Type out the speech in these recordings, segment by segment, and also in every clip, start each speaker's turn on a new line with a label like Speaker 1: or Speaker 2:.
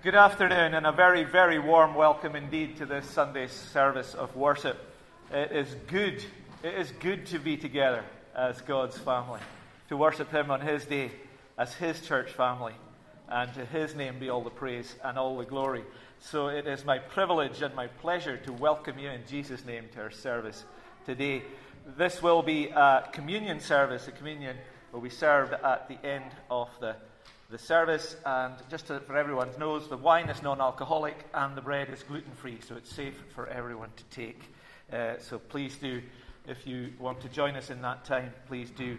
Speaker 1: Good afternoon, and a very, very warm welcome indeed to this Sunday service of worship. It is good to be together as God's family, to worship Him on His day as His church family, and to His name be all the praise and all the glory. So it is my privilege and my pleasure to welcome you in Jesus' name to our service today. This will be a communion service. The communion will be served at the end of the service, and just for everyone's knows, the wine is non-alcoholic and the bread is gluten-free, so it's safe for everyone to take. So please do, if you want to join us in that time, please do.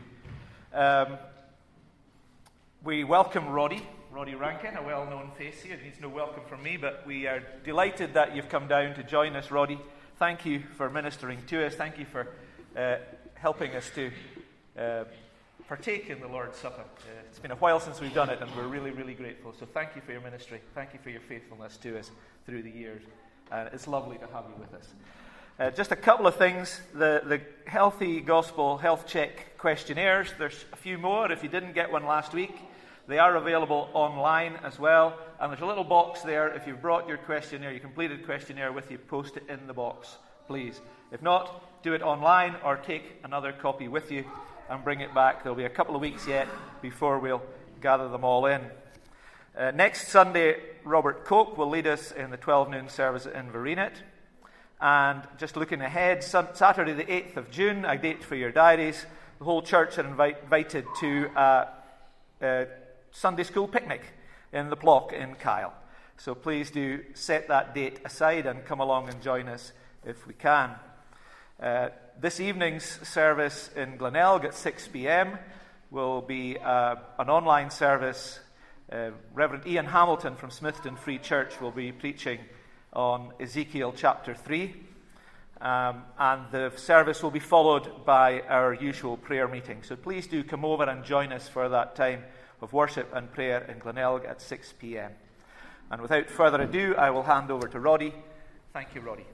Speaker 1: We welcome Roddy Rankin, a well-known face here. He needs no welcome from me, but we are delighted that you've come down to join us, Roddy. Thank you for ministering to us. Thank you for helping us to partake in the Lord's Supper. It's been a while since we've done it, and we're really, really grateful. So thank you for your ministry. Thank you for your faithfulness to us through the years. It's lovely to have you with us. Just a couple of things. The Healthy Gospel Health Check questionnaires, there's a few more. If you didn't get one last week, they are available online as well. And there's a little box there. If you've brought your questionnaire, your completed questionnaire with you, post it in the box, please. If not, do it online or take another copy with you and bring it back. There'll be a couple of weeks yet before we'll gather them all in. Next Sunday, Robert Koch will lead us in the 12 noon service in Vereenet. And just looking ahead, Saturday the 8th of June, a date for your diaries, the whole church are invited to a Sunday school picnic in the Plock in Kyle. So please do set that date aside and come along and join us if we can. This evening's service in Glenelg at 6 p.m. will be an online service. Reverend Ian Hamilton from Smithton Free Church will be preaching on Ezekiel chapter 3. And the service will be followed by our usual prayer meeting. So please do come over and join us for that time of worship and prayer in Glenelg at 6 p.m. And without further ado, I will hand over to Roddy. Thank you, Roddy.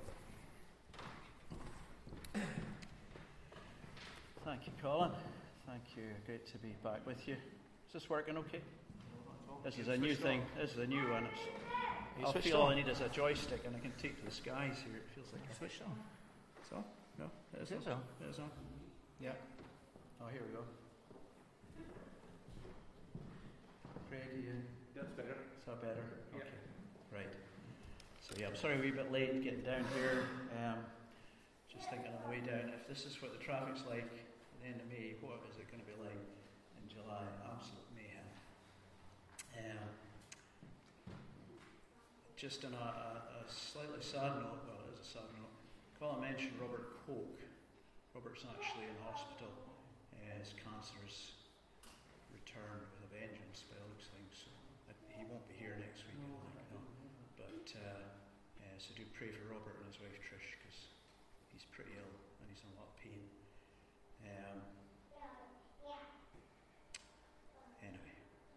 Speaker 2: Thank you, Colin. Thank you. Great to be back with you. Is this working okay? This is a new thing. This is a new one. I feel all I need is a joystick, and I can take to the skies here. It feels like a switch on. It's on? No? It is on. It is on. Yeah. Oh, here we go. Craig,
Speaker 1: That's better.
Speaker 2: Is that better? Okay. Yeah. Right. So I'm sorry we're a wee bit late getting down here. Just thinking on the way down, if this is what the traffic's like at the end of May, what is it going to be like in July? Absolute mayhem. Just on a slightly sad note, well, it is a sad note, Colin mentioned Robert Koch. Robert's actually in hospital. His cancer has returned with a vengeance by the looks of things. So he won't be here next week, but so do pray for Robert and his wife Trish, because he's pretty ill and he's in a lot of pain. Anyway,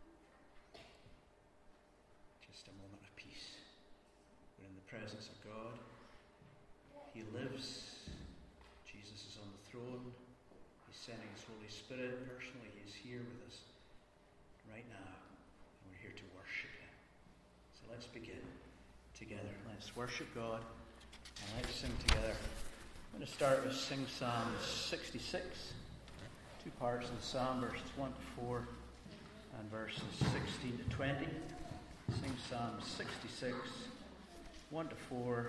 Speaker 2: just a moment of peace. We're in the presence of God. He lives. Jesus is on the throne. He's sending His Holy Spirit personally. He is here with us right now, and we're here to worship Him. So let's begin together. Let's worship God, and let's sing together. I'm going to start with Sing Psalm 66. Two parts of the psalm, verses 1 to 4 and verses 16 to 20. Sing Psalm 66, 1 to 4,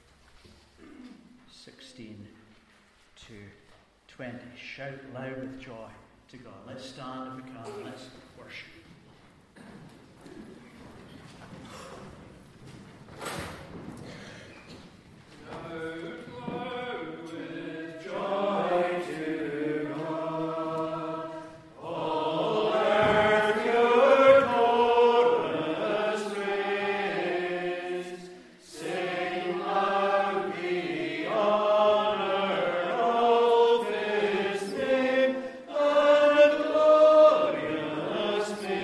Speaker 2: 16 to 20. Shout loud with joy to God. Let's stand if we can. Let's worship.
Speaker 3: Glorious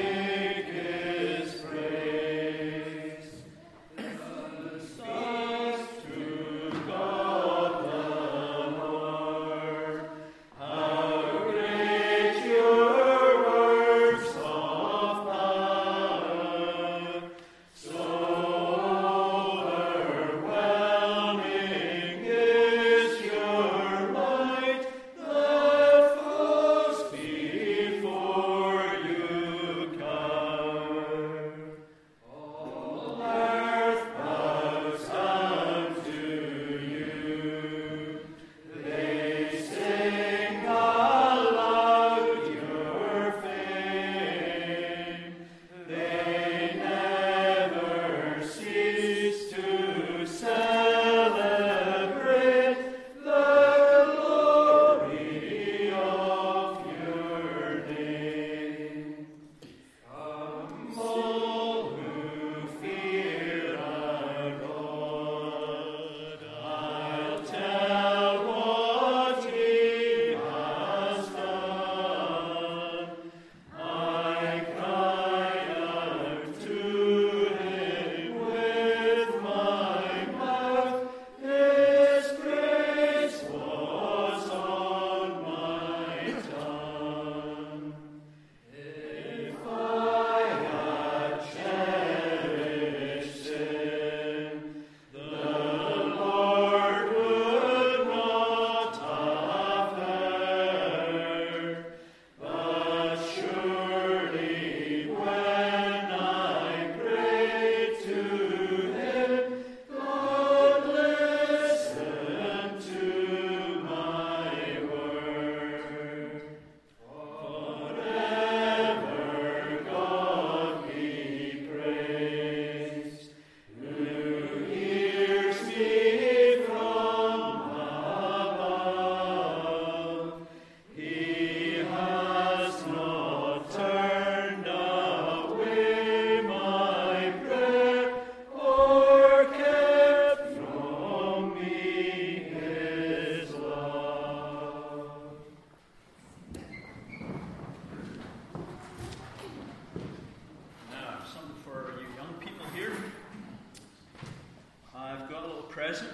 Speaker 2: present.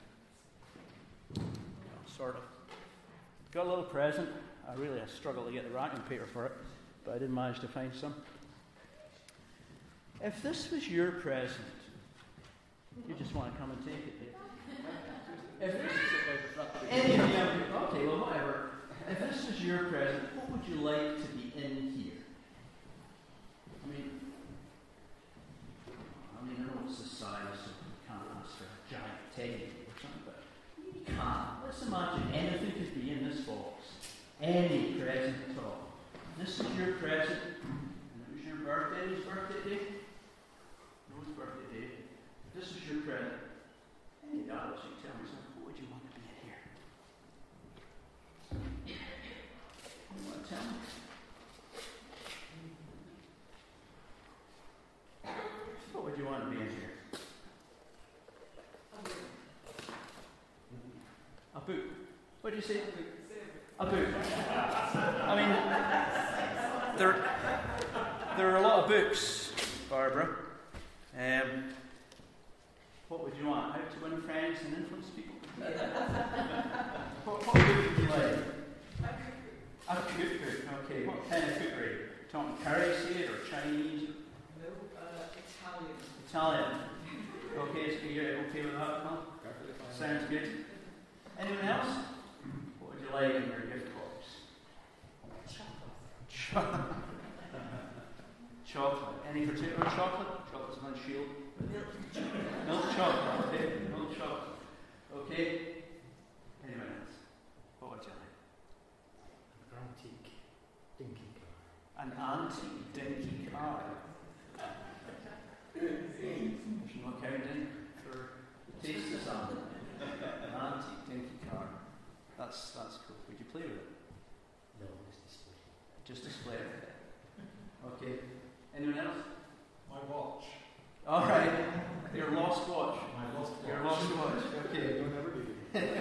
Speaker 2: Sort of. Got a little present. I struggled to get the wrapping paper for it, but I did manage to find some. If this was your present, you just want to come and take it, Dave. If this okay, well, whatever. If this was your present, what would you like to be in here? I know it's the size, so you can't ask for a giant teddy or something, but you can't. Let's imagine anything could be in this box. Any present at all. This is your present, and it was your birthday. Whose birthday day? Noah's birthday day. This is your present. Any adults, you tell me something. What would you want to be in here? You want to tell me? What would you want to be in here? A book. What did you say? A book. There are a lot of books, Barbara. What would you want? How to win friends and influence people? What book would you like? A cookbook. Okay. What kind of cookery? Talking Curry or Chinese? Italian. Okay, so you're okay with that, Tom? Sounds good. Anyone else? What would you like in your gift box? Chocolate. Chocolate. Any particular chocolate? Chocolate's on shield. Milk chocolate. Okay. Milk chocolate. Okay. Anyone else? What would you like?
Speaker 3: An antique dinky car.
Speaker 2: An antique dinky car. There's no accounting for taste of something. An antique dinky car. That's cool. Would you play with it?
Speaker 3: No, just display.
Speaker 2: Just display it. Okay. Anyone else?
Speaker 3: My watch.
Speaker 2: All right. Your lost watch.
Speaker 3: My lost watch.
Speaker 2: Your lost watch. Okay.
Speaker 3: Don't ever do it.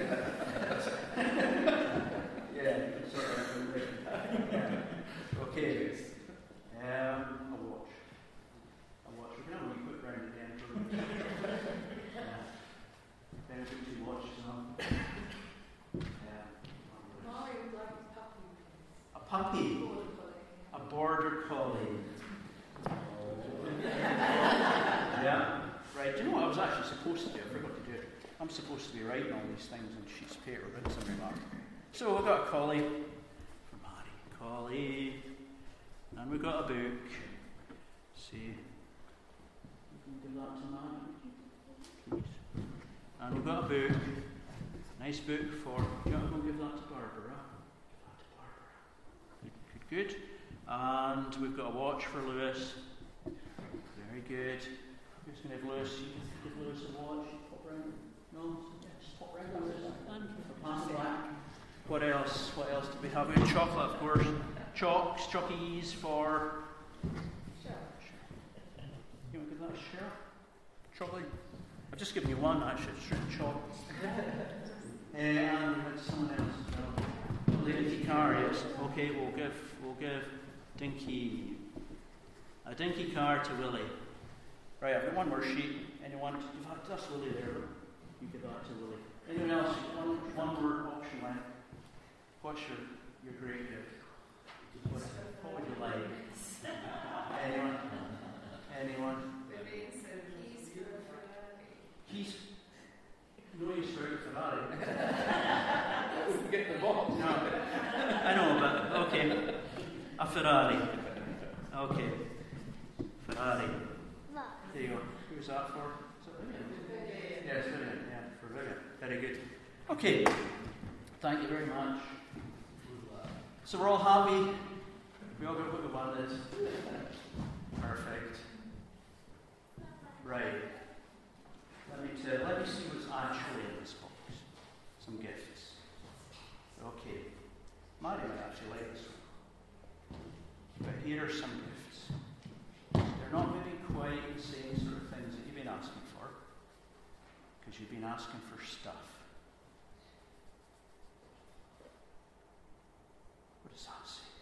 Speaker 2: Yeah. Sort of. Okay. A watch. A watch. We can have a wee put round at the end for benefit two watches on. A puppy. A border collie. Yeah. Right. Do you know what I was actually supposed to do? I forgot to do it. I'm supposed to be writing all these things on sheets of paper, but something like that. So we've got a collie for Maddie. Collie. And we've got a book. See. You can give that to Maddie, please. And we've got a book. Nice book for. You want to give that to Barbara? Give that to Barbara. Good. And we've got a watch for Lewis. Very good. Who's going to have Lewis? You give Lewis a watch. Pop round. No? Yes, pop round Lewis. Pass it back. What else? What else do we have? We have chocolate, of course. Chockies for. You want to give that a share? Chocolate? I've just given you one, actually. It's straight chocolate. And someone else as well. Dinky car, yes. Okay, we'll give Dinky a dinky car to Willie. Right, I've got one more sheet. Anyone? That's Willie there. You give that to Willie. Anyone else? One more option left. What's your great gift? What would you like? Anyone? Keys. No use for a Ferrari.
Speaker 3: We can get the box.
Speaker 2: No. I know, but okay. A Ferrari. Okay. Ferrari. There you go. Who's that for? Is that Vivian? Yes, Vivian. Yeah, for Vivian. Very good. Okay. Thank you very much. So we're all happy. We all got what we wanted. Perfect. Right. Let me see what's actually in this box. Some gifts. Okay. Maddie might actually like this one. But here are some gifts. They're not maybe quite the same sort of things that you've been asking for, because you've been asking for stuff. What does that say?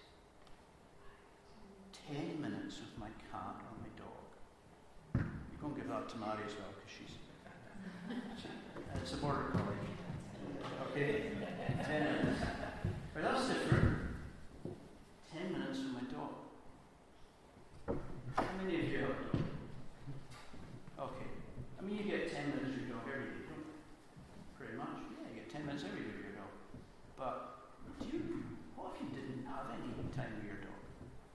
Speaker 2: 10 minutes with my cat or my dog. You go and give that to Mary as well, because she's It's a border collie. Okay? 10 minutes. But that's different. 10 minutes with my dog. How many of you have a dog? Okay. I mean, you get 10 minutes with your dog every day, don't you? Pretty much. Yeah, you get 10 minutes every day with your dog. But what if you didn't have any time with your dog?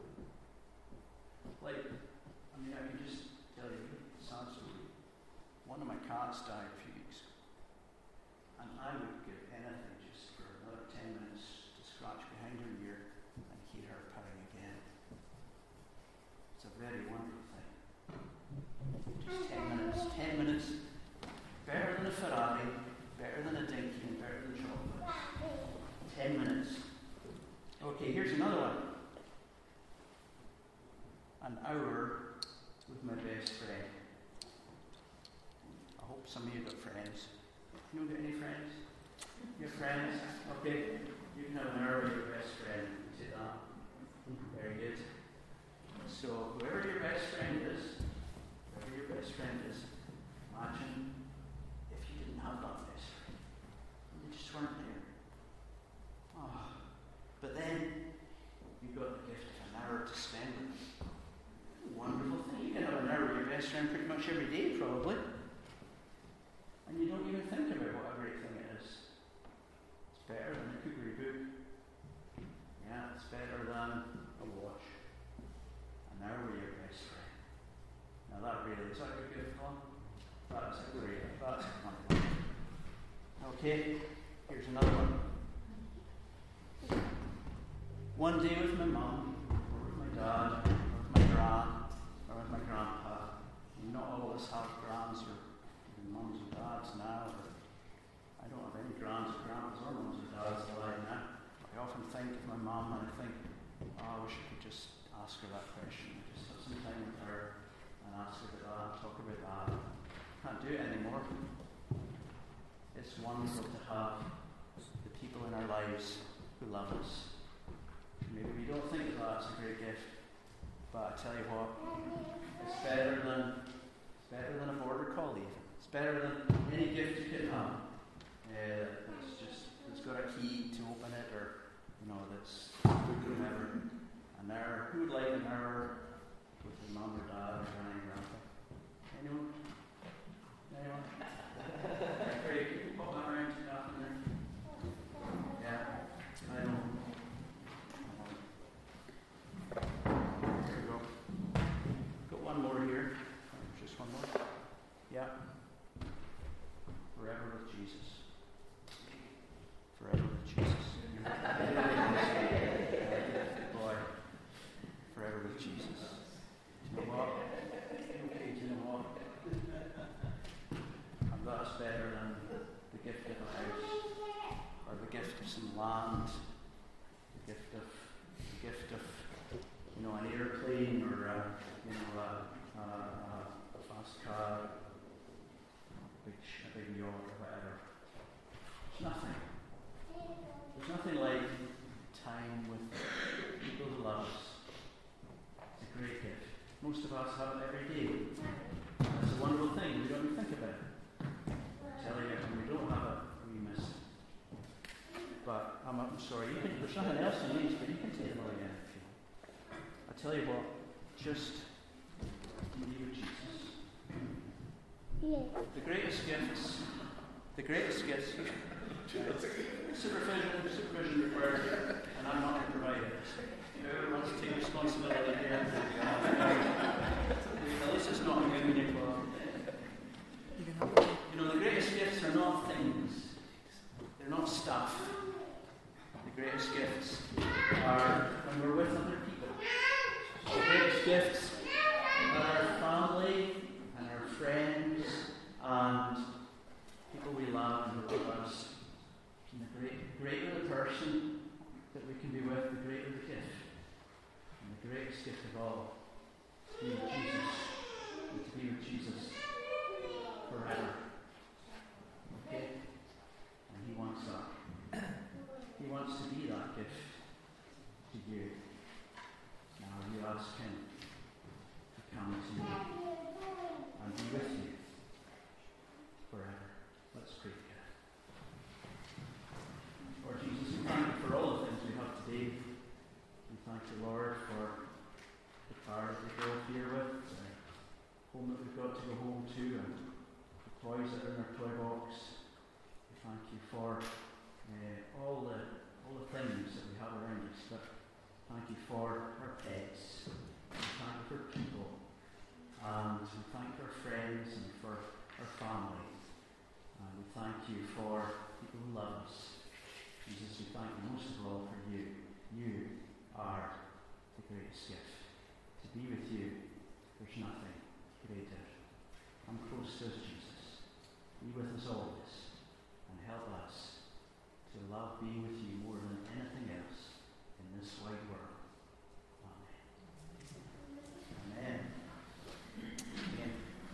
Speaker 2: Like, I mean, I can just tell you a sad story. One of my cats died a few weeks ago. And I would give anything just for another 10 minutes to scratch behind her ear and hear her purring again. It's a very wonderful thing. Just 10 minutes. 10 minutes. Better than a Ferrari, better than a Dinky, and better than chocolate. 10 minutes. Okay, here's another one. An hour with my best friend. I hope some of you got friends. You don't get any friends? You have friends? Okay. You can have an hour with your best friend. See that? Very good. So, whoever your best friend is, imagine if you didn't have that best friend. You just weren't there. Oh. But then, you got the gift of an hour to spend with them. Wonderful thing. You can have an hour with your best friend pretty much every day, probably. And you don't even think about what a great thing it is. It's better than a cookery book. Yeah, it's better than a watch. An hour with your best friend. Now that really, is that a good gift, Colin? That's a great, that's a wonderful. Okay, here's another one. One day with my mum, or with my dad, or with my gran, or with my grandpa. Not all of us have grans or mums or dads now. I don't have any grans or grandpas or mums or dads alive now. I often think of my mum and I think, oh, I wish I could just ask her that question. Just have some time with her and ask her about that, talk about that. Can't do it anymore. It's wonderful to have the people in our lives who love us. Maybe we don't think that's a great gift, but I tell you what, it's better than a border collie. It's better than any gift you could have. It's got a key to open it, or that's whatever. An hour. Who would like an hour with your mum or dad or granny or grandpa? Anyone? Great. Can you pop that around to that in there? Yeah. I know. There we go. Got one more here. Just one more. Yeah. Forever with Jesus. Forever with Jesus. Boy. Forever with Jesus. Do you know what? Okay, do you know what? And that's better than the gift of a house, or the gift of some land, the gift of an airplane, or a fast car, a big yacht, or whatever. There's nothing like time with people who love us. It's a great gift. Most of us have it every day. It's a wonderful thing. We don't even think about it. I'm telling you, when we don't have it, we miss it. But I'm sorry, there's nothing else in these, but you can take them all again if you want. I tell you what, just be with Jesus.
Speaker 4: Yeah.
Speaker 2: The greatest gifts, supervision required here, and I'm not going to provide it. Whoever wants to take responsibility here, at least it's not a communion club. The greatest gifts are not things, they're not stuff. The greatest gifts are when we're with other people. The greatest gifts are our family and our friends and people we love and who love us. And the greater the person that we can be with, the greater the gift. And the greatest gift of all is to be with Jesus. And to be with Jesus forever. Okay? And He wants that. He wants to be that gift to you. Now you ask Him to come to you and be with you forever. Let's pray. to go home to, and the toys that are in our toy box. We thank you for all the things that we have around us, but thank you for our pets. We thank you for people, and we thank you for our friends and for our family. And we thank you for people who love us. Jesus, we thank you most of all for you. You are the greatest gift. To be with you, there's nothing greater. Come close to us, Jesus. Be with us always, and help us to love being with you more than anything else in this wide world. Amen. Amen.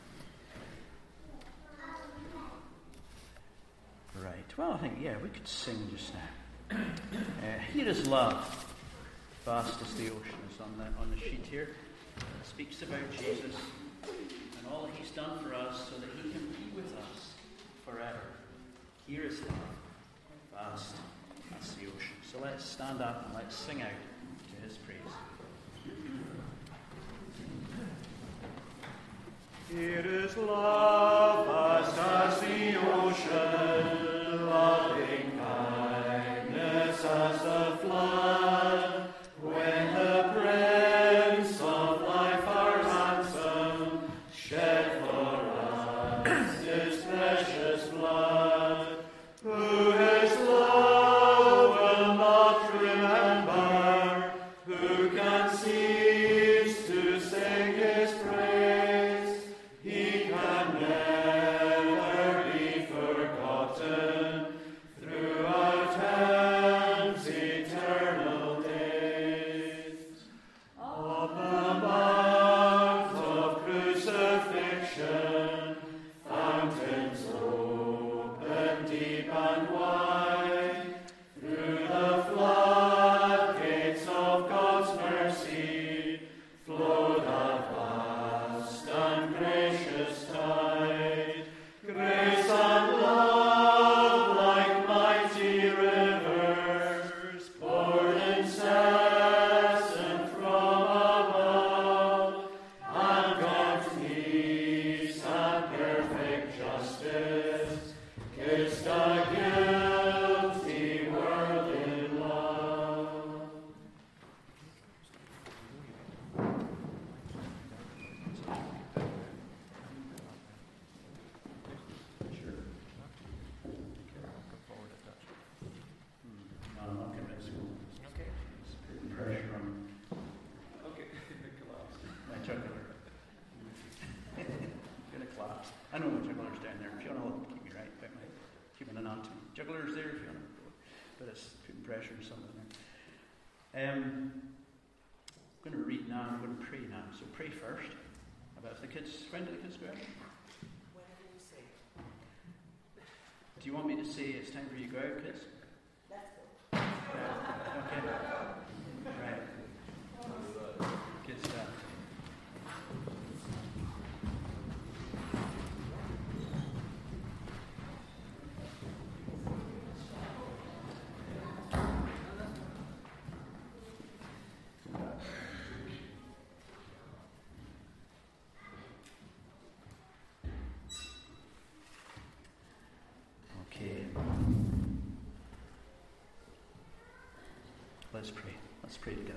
Speaker 2: Right. Well, I think, we could sing just now. Here is love, vast as the ocean, is on the sheet here. It speaks about Jesus and all that he's done for us so that he can be with us forever. Here is love, vast as the ocean. So let's stand up and let's sing out to his praise. Here is love, vast as the ocean, loving kindness as the flood. When the Prince of Life, our ransom, shed for us his precious blood, who his love will not remember, who can cease to sing his praise. He can never be forgotten throughout heaven's eternal days. Of the mount of crucifixion, fountains open deep and wide, through the floodgates of God's mercy flowed a vast and gracious tide. Grace and love like mighty rivers poured incessant from above, and God's peace and perfect justice kissed a guilty world in love. Sure. No, I'm not convinced.
Speaker 1: Okay.
Speaker 2: It's putting pressure on
Speaker 1: Okay.
Speaker 2: my juggler. Gonna collapse. I know my juggler's down there. Fiona will keep me right about my keeping an eye to me. Juggler's there, Fiona. But it's putting pressure on something there. I'm going to read now. I'm going to pray now. So pray first. About if the kids. When do the kids go out?
Speaker 5: Whenever you say.
Speaker 2: Do you want me to say it's time for you to go out, kids?
Speaker 5: Let's go.
Speaker 2: Okay. Right. Good stuff. Okay. Let's pray. Let's pray together.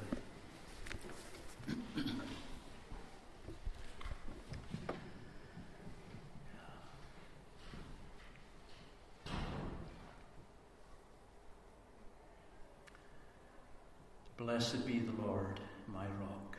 Speaker 2: Blessed be the Lord, my rock.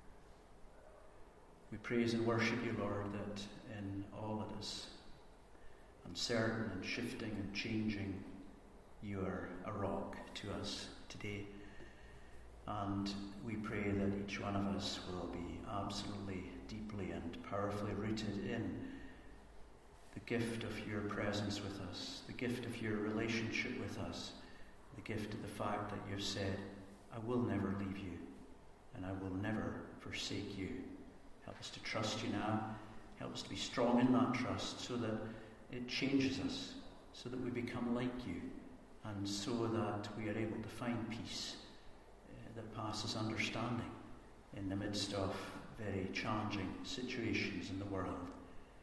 Speaker 2: We praise and worship you, Lord, that in all that is uncertain and shifting and changing, you are a rock to us today. And we pray that each one of us will be absolutely, deeply and powerfully rooted in the gift of your presence with us, the gift of your relationship with us, the gift of the fact that you've said, I will never leave you and I will never forsake you. Help us to trust you now. Help us to be strong in that trust so that it changes us, so that we become like you, and so that we are able to find peace that passes understanding in the midst of very challenging situations in the world.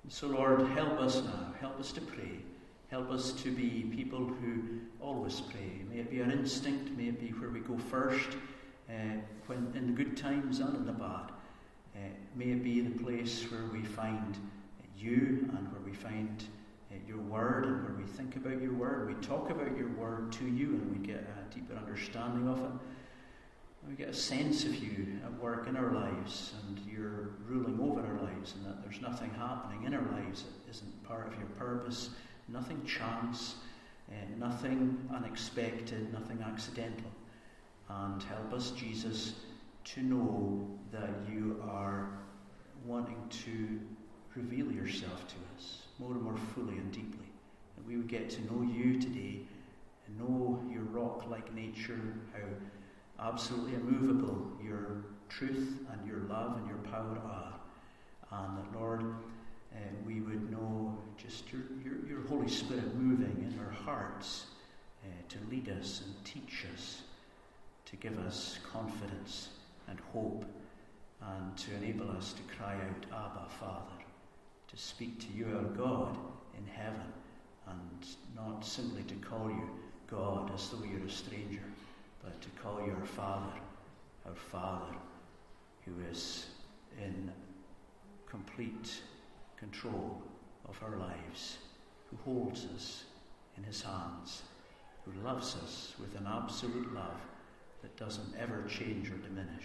Speaker 2: So, Lord, help us now. Help us to pray. Help us to be people who always pray. May it be our instinct. May it be where we go first, when in the good times and in the bad. May it be the place where we find you and where we find your word and where we think about your word. We talk about your word to you and we get a deeper understanding of it. We get a sense of you at work in our lives and you're ruling over our lives, and that there's nothing happening in our lives that isn't part of your purpose, nothing chance, nothing unexpected, nothing accidental. And help us, Jesus, to know that you are wanting to reveal yourself to us more and more fully and deeply. That we would get to know you today and know your rock-like nature, how absolutely immovable your truth and your love and your power are. And that, Lord, we would know just your Holy Spirit moving in our hearts to lead us and teach us, to give us confidence and hope, and to enable us to cry out, Abba, Father, to speak to you, our God, in heaven, and not simply to call you God as though you're a stranger, but to call you our Father, who is in complete control of our lives, who holds us in his hands, who loves us with an absolute love that doesn't ever change or diminish,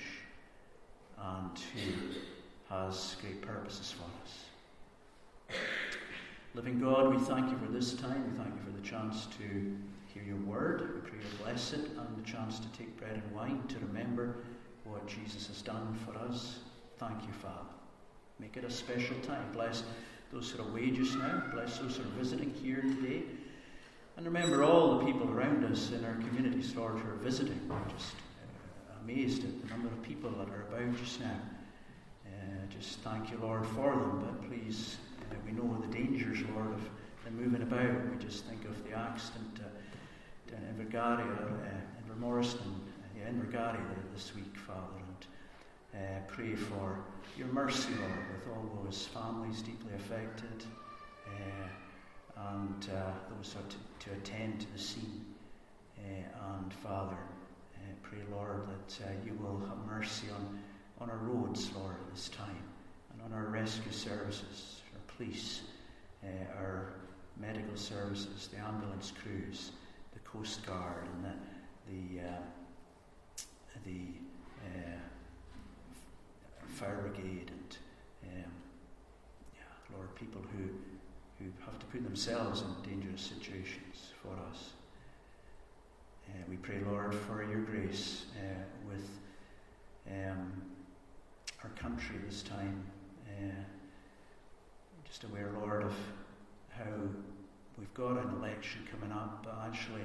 Speaker 2: and who has great purposes for us. Living God, we thank you for this time. We thank you for the chance to hear your word. We pray you bless it, and the chance to take bread and wine to remember what Jesus has done for us. Thank you, Father. Make it a special time. Bless those who are away just now. Bless those who are visiting here today. And remember all the people around us in our communities, Lord, who are visiting. We're just amazed at the number of people that are about just now. Just thank you, Lord, for them. But please, we know the dangers, Lord, of them moving about. We just think of the accident in Invergary, in Invermoriston, Invergary this week, Father. And pray for your mercy, Lord, with all those families deeply affected, and those who are to attend to the scene. And Father, pray, Lord, that you will have mercy on our roads, Lord, at this time, and on our rescue services, our police, our medical services, the ambulance crews, the Coast Guard, and the fire brigade, and Lord, people who have to put themselves in dangerous situations for us. We pray, Lord, for your grace with our country this time. Just aware, Lord, of how we've got an election coming up, but actually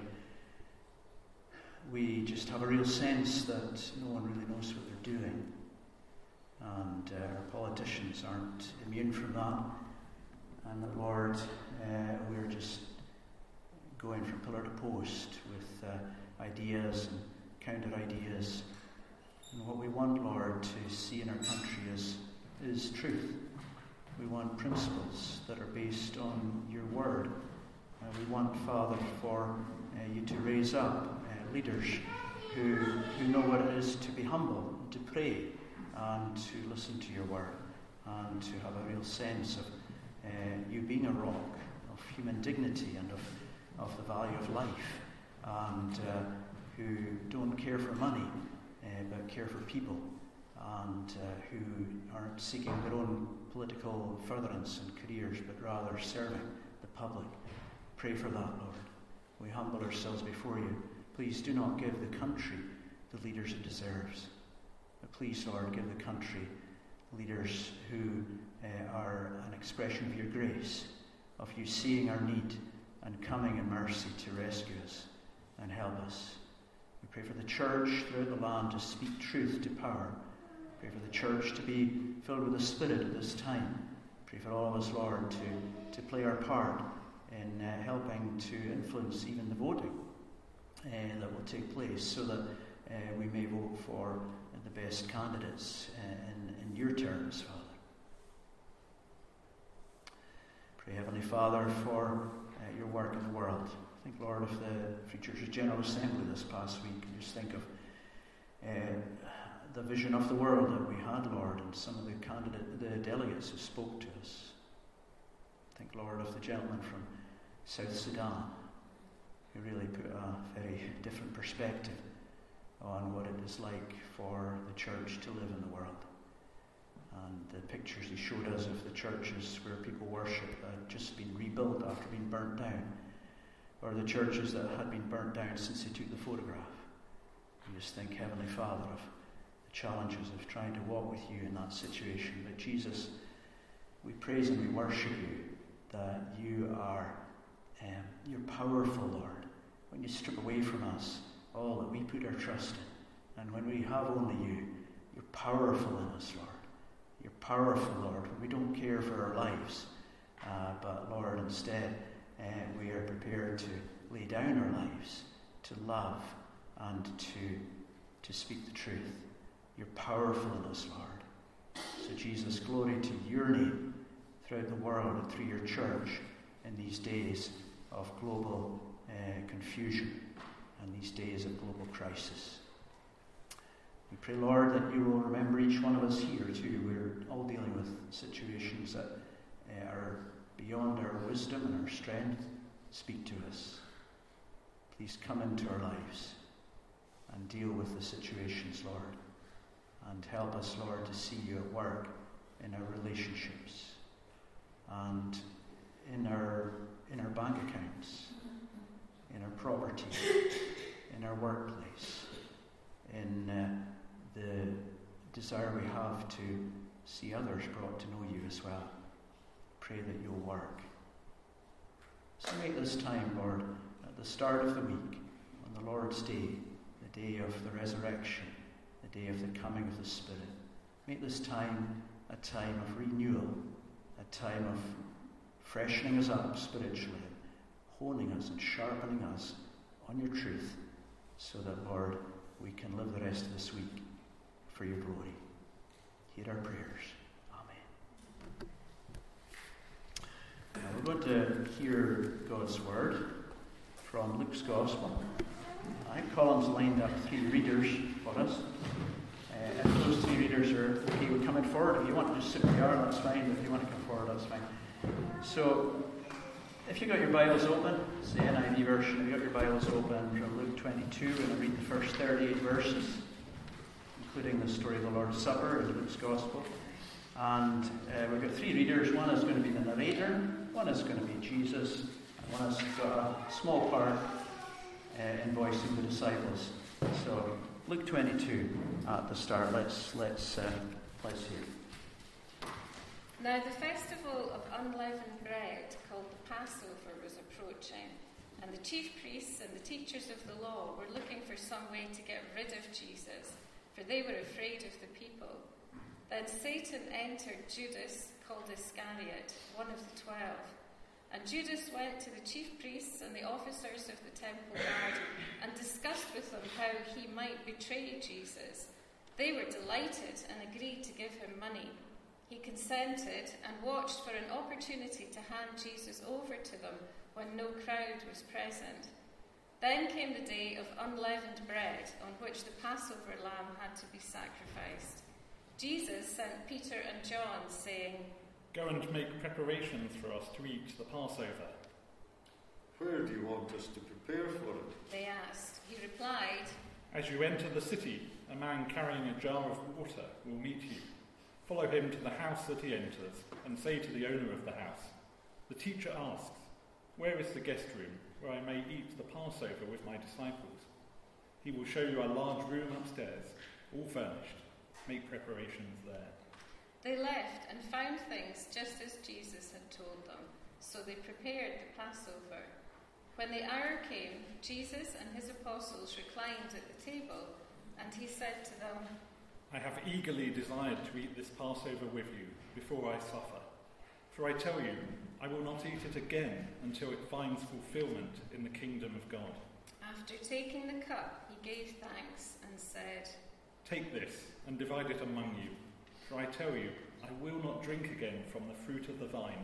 Speaker 2: we just have a real sense that no one really knows what they're doing. And our politicians aren't immune from that. And that, Lord, we're just going from pillar to post with ideas and counter-ideas. And what we want, Lord, to see in our country is truth. We want principles that are based on your word. We want, Father, for you to raise up leaders who know what it is to be humble, to pray, and to listen to your word, and to have a real sense of you being a rock of human dignity and of the value of life, and who don't care for money, but care for people, and who aren't seeking their own political furtherance and careers, but rather serving the public. Pray for that, Lord. We humble ourselves before you. Please do not give the country the leaders it deserves. But please, Lord, give the country leaders who are an expression of your grace, of you seeing our need and coming in mercy to rescue us and help us. We pray for the church throughout the land to speak truth to power. Pray for the church to be filled with the Spirit at this time. Pray for all of us, Lord, to play our part in helping to influence even the voting that will take place, so that we may vote for the best candidates in your terms, Father. Pray, Heavenly Father, for your work in the world. Think, Lord, of the Free Church's General Assembly this past week, and just think of the vision of the world that we had, Lord, and some of the delegates who spoke to us. Think, Lord, of the gentleman from South Sudan, who really put a very different perspective on what it is like for the church to live in the world. And the pictures he showed us of the churches where people worship had just been rebuilt after being burnt down, or the churches that had been burnt down since he took the photograph. You just think, Heavenly Father, of the challenges of trying to walk with you in that situation. But Jesus, we praise and we worship you that you are you're powerful, Lord. When you strip away from us all that we put our trust in, and when we have only you, you're powerful in us, Lord. You're powerful, Lord, when we don't care for our lives, but Lord, instead we are prepared to lay down our lives, to love and to speak the truth. You're powerful in us, Lord. So Jesus, glory to your name throughout the world and through your church in these days of global confusion and these days of global crisis. We pray, Lord, that you will remember each one of us here too. We're all dealing with situations that are beyond our wisdom and our strength. Speak to us. Please come into our lives and deal with the situations, Lord. And help us, Lord, to see you at work in our relationships and in our bank accounts, in our property, in our workplace, in the desire we have to see others brought to know you as well. Pray that you'll work. So make this time, Lord, at the start of the week, on the Lord's Day, the day of the resurrection, the day of the coming of the Spirit. Make this time a time of renewal, a time of freshening us up spiritually, honing us and sharpening us on your truth, so that, Lord, we can live the rest of this week for your glory. Hear our prayers. Amen. Now we're going to hear God's word from Luke's Gospel. I have columns lined up, 3 readers for us. If those 3 readers are okay with coming forward, if you want to just sit where you are, that's fine. If you want to come forward, that's fine. So, if you've got your Bibles open, it's the NIV version, if you've got your Bibles open from Luke 22, we're going to read the first 38 verses, including the story of the Lord's Supper in Luke's Gospel. And we've got 3 readers. One is going to be the narrator, one is going to be Jesus, and one has got a small part in voicing the disciples. So, Luke 22 at the start. Let's hear.
Speaker 6: Now the festival of unleavened bread, called the Passover, was approaching, and the chief priests and the teachers of the law were looking for some way to get rid of Jesus, for they were afraid of the people. Then Satan entered Judas, called Iscariot, one of the 12. And Judas went to the chief priests and the officers of the temple guard and discussed with them how he might betray Jesus. They were delighted and agreed to give him money. He consented and watched for an opportunity to hand Jesus over to them when no crowd was present. Then came the day of unleavened bread, on which the Passover lamb had to be sacrificed. Jesus sent Peter and John, saying,
Speaker 7: "Go and make preparations for us to eat the Passover."
Speaker 8: "Where do you want us to prepare for it?"
Speaker 6: they asked. He replied,
Speaker 7: "As you enter the city, a man carrying a jar of water will meet you. Follow him to the house that he enters, and say to the owner of the house, 'The teacher asks, where is the guest room where I may eat the Passover with my disciples?' He will show you a large room upstairs, all furnished. Make preparations there."
Speaker 6: They left and found things just as Jesus had told them, so they prepared the Passover. When the hour came, Jesus and his apostles reclined at the table, and he said to them,
Speaker 7: "I have eagerly desired to eat this Passover with you before I suffer. For I tell you, I will not eat it again until it finds fulfillment in the kingdom of God."
Speaker 6: After taking the cup, he gave thanks and said,
Speaker 7: "Take this and divide it among you. For I tell you, I will not drink again from the fruit of the vine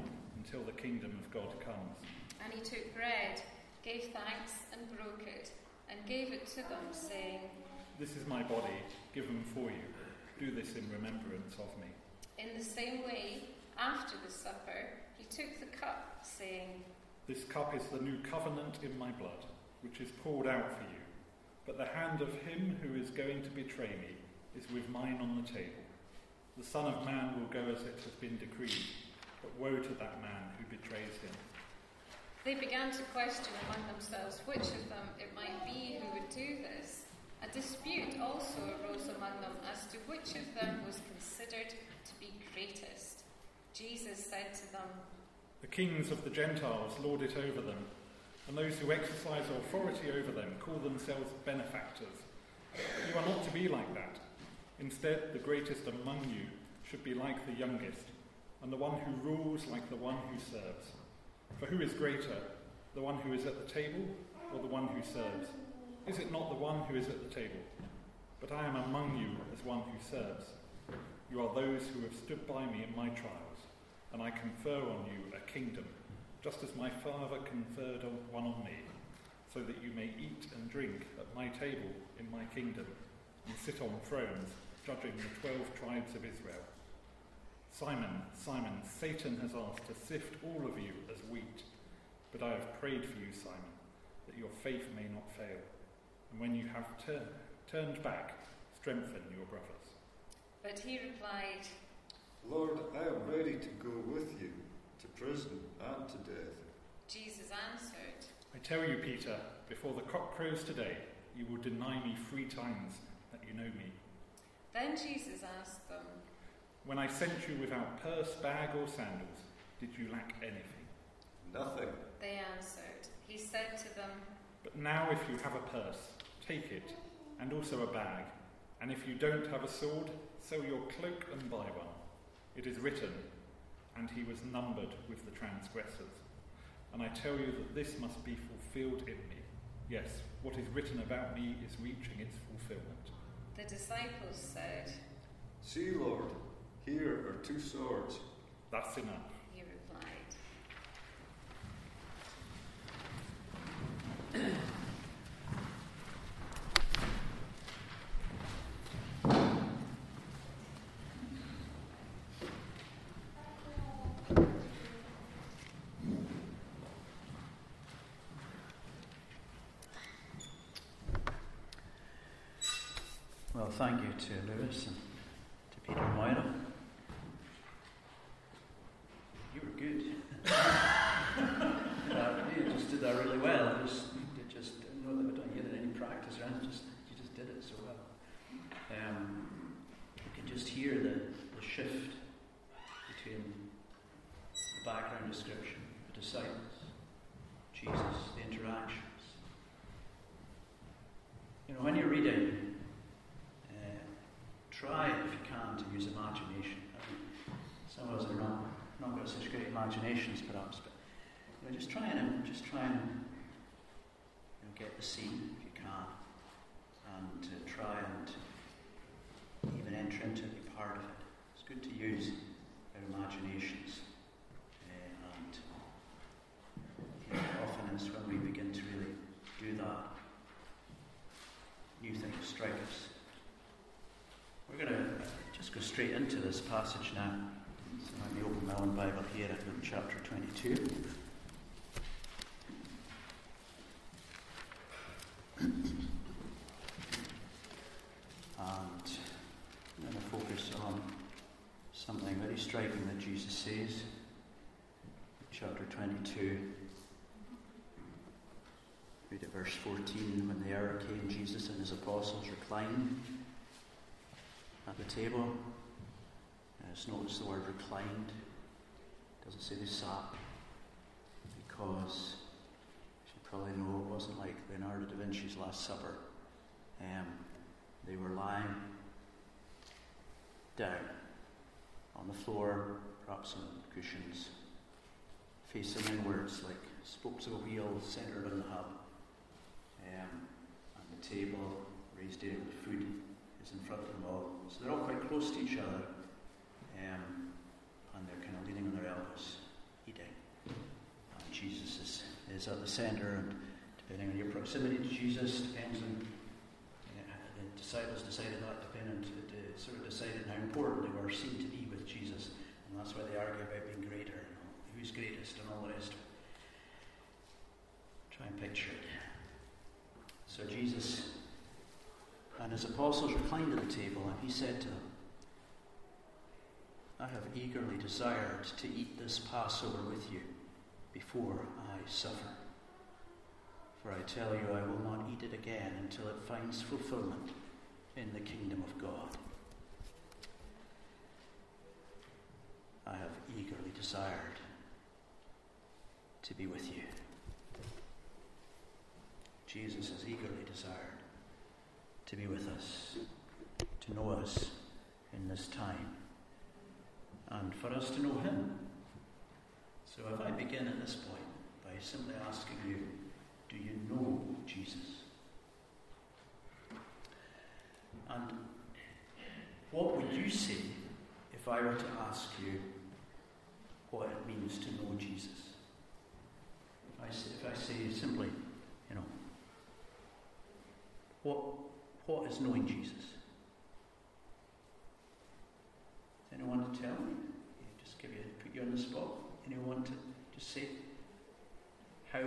Speaker 7: until the kingdom of God comes.
Speaker 6: And he took bread, gave thanks, and broke it, and gave it to them, saying,
Speaker 7: This is my body, given for you. Do this in remembrance of me.
Speaker 6: In the same way, after the supper, he took the cup, saying,
Speaker 7: This cup is the new covenant in my blood, which is poured out for you. But the hand of him who is going to betray me is with mine on the table. The Son of Man will go as it has been decreed, but woe to that man who betrays him.
Speaker 6: They began to question among themselves which of them it might be who would do this. A dispute also arose among them as to which of them was considered to be greatest. Jesus said to them,
Speaker 7: The kings of the Gentiles lord it over them, and those who exercise authority over them call themselves benefactors. But you are not to be like that. Instead, the greatest among you should be like the youngest, and the one who rules like the one who serves. For who is greater, the one who is at the table or the one who serves? Is it not the one who is at the table? But I am among you as one who serves. You are those who have stood by me in my trials, and I confer on you a kingdom, just as my Father conferred one on me, so that you may eat and drink at my table in my kingdom, and sit on thrones, judging the 12 tribes of Israel. Simon, Simon, Satan has asked to sift all of you as wheat, but I have prayed for you, Simon, that your faith may not fail. And when you have turned back, strengthen your brothers.
Speaker 6: But he replied,
Speaker 8: Lord, I am ready to go with you to prison and to death.
Speaker 6: Jesus answered,
Speaker 7: I tell you, Peter, before the cock crows today, you will deny me 3 times that you know me.
Speaker 6: Then Jesus asked them,
Speaker 7: When I sent you without purse, bag, or sandals, did you lack anything?
Speaker 8: Nothing.
Speaker 6: They answered. He said to them,
Speaker 7: But now if you have a purse, take it, and also a bag. And if you don't have a sword, sell your cloak and buy one. It is written, and he was numbered with the transgressors. And I tell you that this must be fulfilled in me. Yes, what is written about me is reaching its fulfillment.
Speaker 6: The disciples said,
Speaker 8: See, Lord, here are 2 swords.
Speaker 7: That's enough.
Speaker 6: He replied.
Speaker 2: Well, thank you to Lewis and to Peter and Moira. You were good. You just did that really well. You just know that you didn't any practice or anything. You just did it so well. You can just hear the shift between the background description, the disciples, Jesus, the interactions. You know, when you're reading, try, if you can, to use imagination. I mean, some of us are not got such great imaginations, perhaps, but you know, just try and get the scene if you can, and try and even enter into it, be part of it. It's good to use our imaginations, and you know, often it's when we begin to really do that, new things strike us. We're going to just go straight into this passage now. So let me open my own Bible here at Luke chapter 22. And I'm going to focus on something very striking that Jesus says. Chapter 22. Read at verse 14. When the hour came, Jesus and his apostles reclined at the table. Just notice the word reclined. It doesn't say they sat, because as you probably know, it wasn't like Leonardo da Vinci's Last Supper. They were lying down on the floor, perhaps on cushions, facing inwards like spokes of a wheel centered on the hub. And the table raised area with food is in front of them all. So they're all quite close to each other, and they're kind of leaning on their elbows, eating. sits at the centre, and depending on your proximity to Jesus, depends on the disciples decided that sort of decided how important they were seen to be with Jesus, and that's why they argue about being greater, who's greatest, and all the rest of it. Try and picture it. So Jesus and his apostles reclined at the table, and he said to them, I have eagerly desired to eat this Passover with you before I suffer. For I tell you, I will not eat it again until it finds fulfillment in the kingdom of God. I have eagerly desired to be with you. Jesus has eagerly desired to be with us, to know us in this time, and for us to know him. So if I begin at this point by simply asking you, do you know Jesus? And what would you say if I were to ask you what it means to know Jesus? If I say simply, what is knowing Jesus? Anyone to tell me? Put you on the spot. Anyone to just say how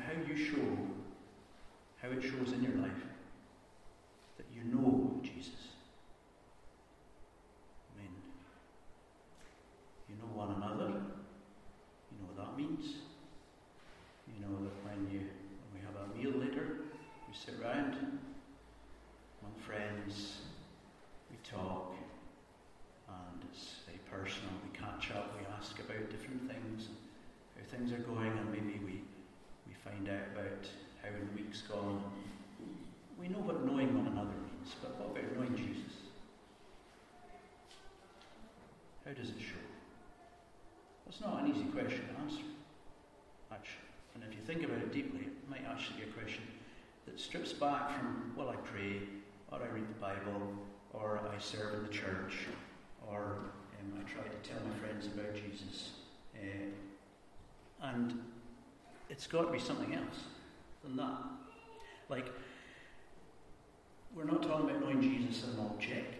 Speaker 2: it shows in your life that you know Jesus? I mean, you know one another. You know what that means. You know that when we have a meal later, we sit round among friends, we talk, and it's very personal. We catch up, we ask about different things, how things are going, and maybe we find out about how the week's gone. We know what knowing one another means, but what about knowing Jesus? How does it show? That's not an easy question to answer, actually. And if you think about it deeply, it might actually be a question that strips back from, well, I pray, or I read the Bible, or I serve in the church, or I try to tell my friends about Jesus. And it's got to be something else than that. Like, we're not talking about knowing Jesus as an object,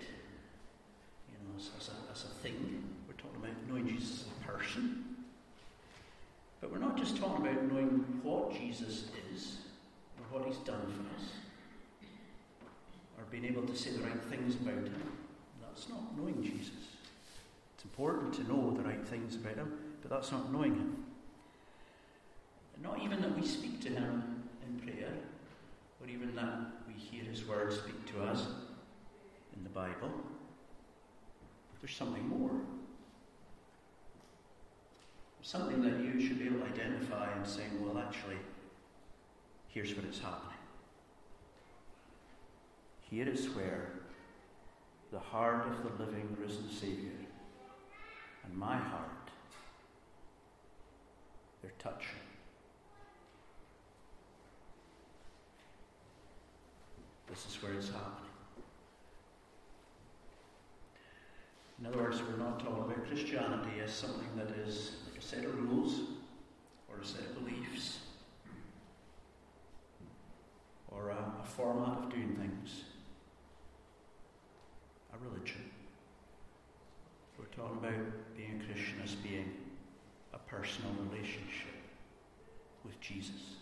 Speaker 2: as a thing. We're talking about knowing Jesus as a person. But we're not just talking about knowing what Jesus is, or what he's done for us, or being able to say the right things about him. That's not knowing Jesus. It's important to know the right things about him, but that's not knowing him. Not even that we speak to him in prayer, or even that we hear his words speak to us in the Bible. There's something more. Something that you should be able to identify and say, well, actually, here's what is happening. Here is where the heart of the living, risen Saviour and my heart, they're touching. This is where it's happening. In other words, we're not talking about Christianity as something that is like a set of rules or a set of beliefs or a format of doing things. A religion. We're talking about being a Christian as being a personal relationship with Jesus.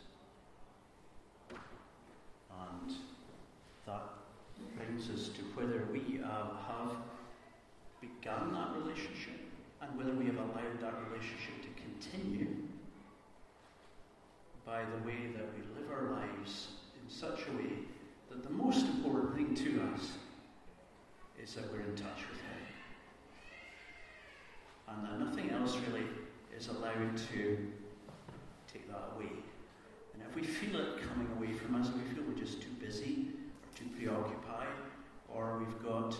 Speaker 2: And that brings us to whether we have begun that relationship and whether we have allowed that relationship to continue by the way that we live our lives in such a way that the most important thing to us is that we're in touch with him. And that nothing else really is allowed to take that away. And if we feel it coming away from us, we feel we're just too busy or too preoccupied, or we've got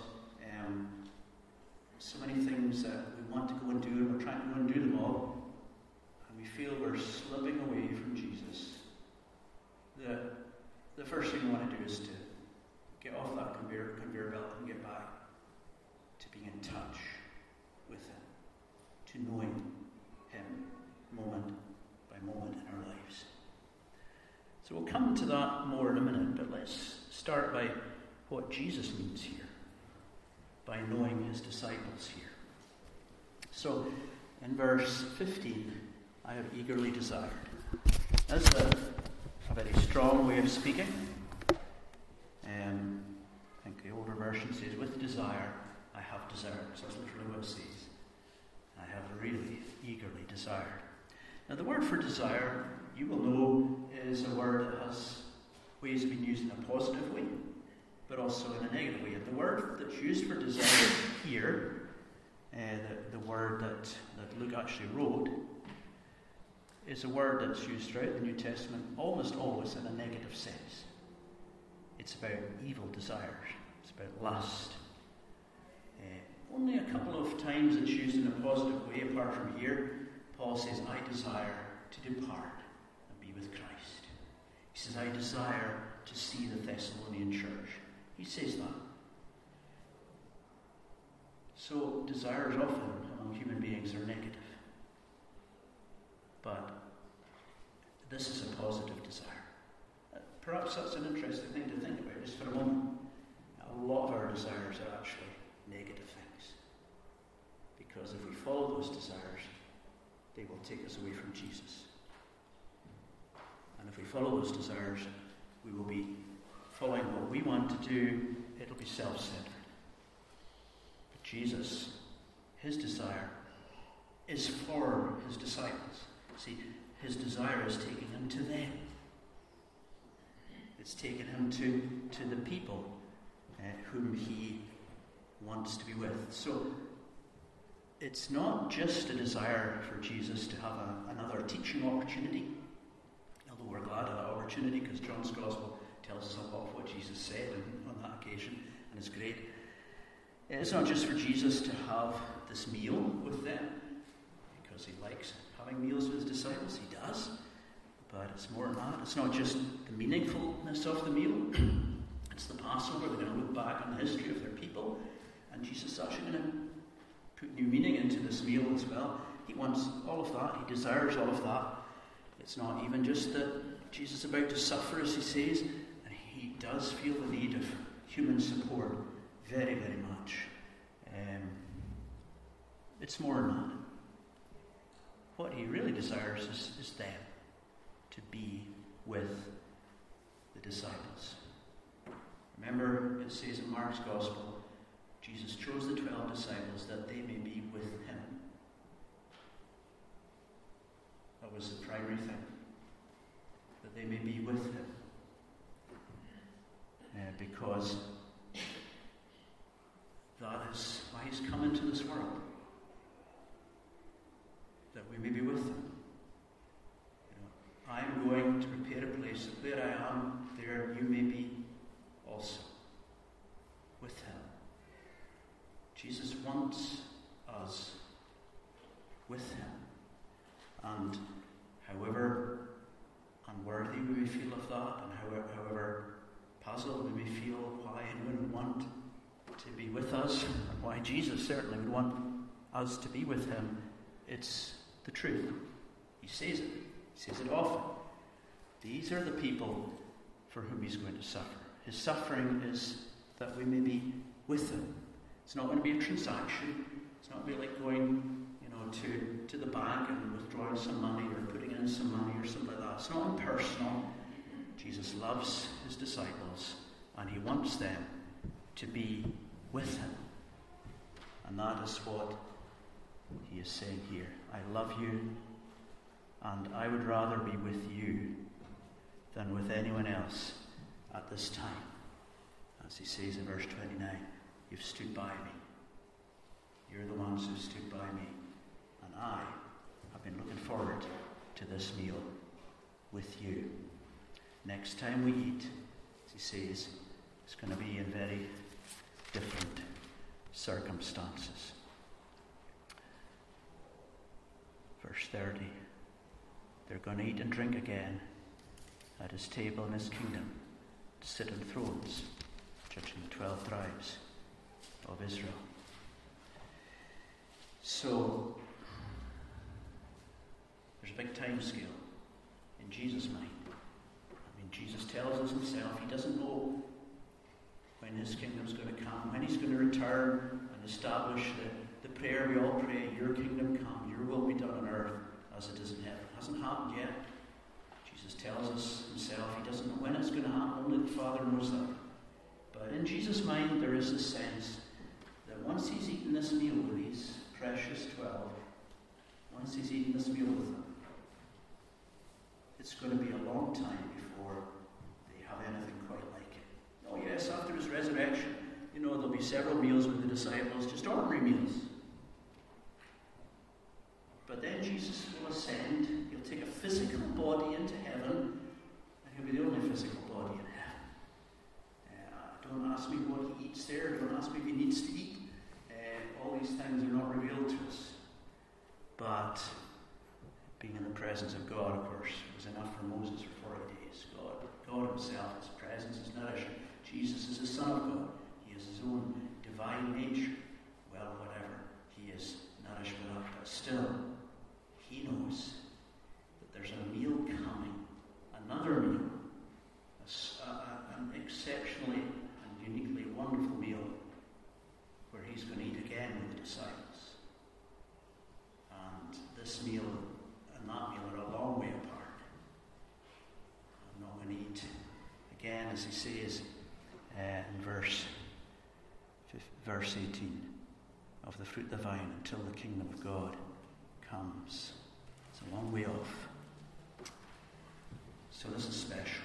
Speaker 2: so many things that we want to go and do, and we're trying to go and do them all, and we feel we're slipping away from Jesus, the first thing we want to do is to get off that conveyor belt and get back to being in touch with him, to knowing him moment by moment in our lives. So we'll come to that more in a minute, but let's start by what Jesus means here, by knowing his disciples here. So, in verse 15, I have eagerly desired. That's a very strong way of speaking. I think the older version says, with desire, I have desired. So that's literally what it says. I have really eagerly desired. Now the word for desire, you will know, is a word that has ways of being used in a positive way, but also in a negative way. And the word that's used for desire here, the word that Luke actually wrote, is a word that's used throughout the New Testament almost always in a negative sense. It's about evil desires. It's about lust. Only a couple of times it's used in a positive way, apart from here. Paul says, I desire to depart and be with Christ. He says, I desire to see the Thessalonian church. He says that. So desires often among human beings are negative. But this is a positive desire. Perhaps that's an interesting thing to think about just for a moment. A lot of our desires are actually negative things. Because if we follow those desires, they will take us away from Jesus. And if we follow those desires, we will be following what we want to do. It'll be self-centered. But Jesus, his desire is for his disciples. See, his desire is taking him to them. It's taken him to the people whom he wants to be with. So it's not just a desire for Jesus to have another teaching opportunity, although we're glad of that opportunity because John's Gospel tells us a lot of what Jesus said on that occasion, and it's great. It's not just for Jesus to have this meal with them, because he likes having meals with his disciples, he does. But it's more than that. It's not just the meaningfulness of the meal. It's the Passover. They're going to look back on the history of their people. And Jesus is actually going to put new meaning into this meal as well. He wants all of that. He desires all of that. It's not even just that Jesus is about to suffer, as he says. And he does feel the need of human support very, very much. It's more than that. What he really desires is them to be with the disciples. Remember, it says in Mark's Gospel, Jesus chose the 12 disciples that they may be with him. That was the primary thing. That they may be with him. Because that is why he's come into this world. That we may be with him. I'm going to prepare a place that where I am, there you may be also with him. Jesus wants us with him. And however unworthy we may feel of that, and however puzzled we may feel why anyone would want to be with us, and why Jesus certainly would want us to be with him, it's the truth. He says it. He says it often. These are the people for whom he's going to suffer. His suffering is that we may be with him. It's not going to be a transaction. It's not going to be like going, to the bank and withdrawing some money or putting in some money or something like that. It's not impersonal. Jesus loves his disciples and he wants them to be with him. And that is what he is saying here. I love you, and I would rather be with you than with anyone else at this time. As he says in verse 29, you've stood by me. You're the ones who stood by me. And I have been looking forward to this meal with you. Next time we eat, as he says, it's going to be in very different circumstances. Verse 30. They're going to eat and drink again at his table in his kingdom, to sit on thrones, judging the 12 tribes of Israel. So, there's a big time scale in Jesus' mind. I Jesus tells us himself he doesn't know when his kingdom's going to come, when he's going to return and establish the prayer we all pray, your kingdom come, your will be done on earth as it is in heaven. It hasn't happened yet. Jesus tells us himself he doesn't know when it's going to happen, only the Father knows that. But in Jesus' mind there is this sense that once he's eaten this meal with these precious 12, once he's eaten this meal with them, it's going to be a long time before they have anything quite like it. Oh yes, after his resurrection, there'll be several meals with the disciples, just ordinary meals. But then Jesus will ascend, he'll take a physical body into heaven, and he'll be the only physical body in heaven. Don't ask me what he eats there, don't ask me if he needs to eat. All these things are not revealed to us. But being in the presence of God, of course, was enough for Moses for 40 days. God himself, his presence is nourishing. Jesus is the Son of God. He has his own divine nature. Well, whatever. He is nourished with that. But still, he knows that there's a meal coming. Another meal. An exceptionally and uniquely wonderful meal where he's going to eat again with the disciples. And this meal and that meal are a long way apart. I'm not going to eat again, as he says in verse 18, of the fruit of the vine until the kingdom of God comes. It's a long way off. So this is special.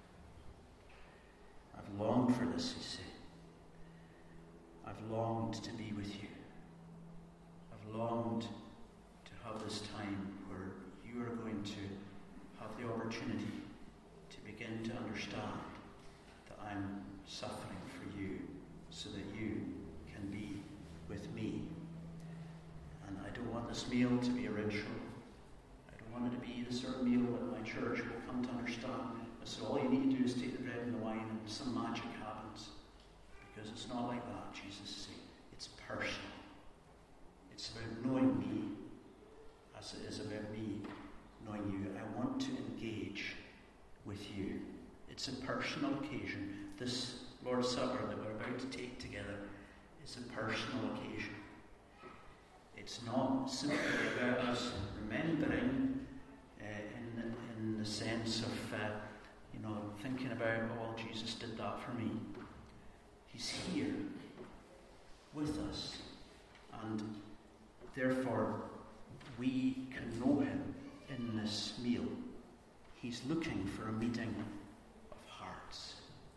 Speaker 2: I've longed for this, he said. I've longed to be with you. I've longed to have this time where you are going to have the opportunity to begin to understand that I'm suffering for you so that you can be with me. And I don't want this meal to be a ritual. I don't want it to be the sort of meal that my church will come to understand. So all you need to do is take the bread and the wine and some magic happens. Because it's not like that, Jesus is saying. It's personal. It's about knowing me as it is about me knowing you. I want to engage with you. It's a personal occasion. This Lord's Supper that we're about to take together is a personal occasion. It's not simply about us remembering in the sense of thinking about, oh, Jesus did that for me. He's here with us, and therefore we can know him in this meal. He's looking for a meeting of hearts.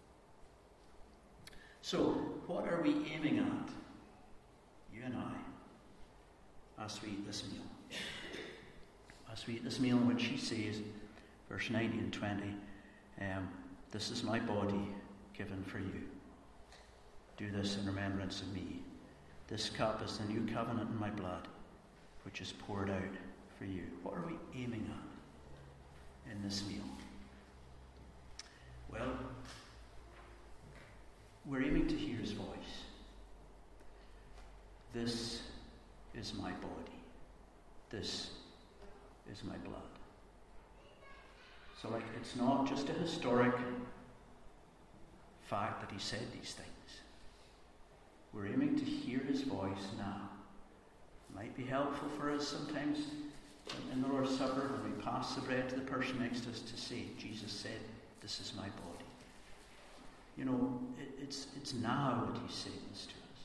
Speaker 2: So, what are we aiming at, you and I, as we eat this meal? As we eat this meal in which he says, verse 19 and 20, this is my body given for you. Do this in remembrance of me. This cup is the new covenant in my blood, which is poured out for you. What are we aiming at in this meal? Well, we're aiming to hear his voice. This is my body. This is my blood. So it's not just a historic fact that he said these things. We're aiming to hear his voice now. It might be helpful for us sometimes in the Lord's Supper when we pass the bread to the person next to us to say, Jesus said, this is my body. It's now that he's saying this to us.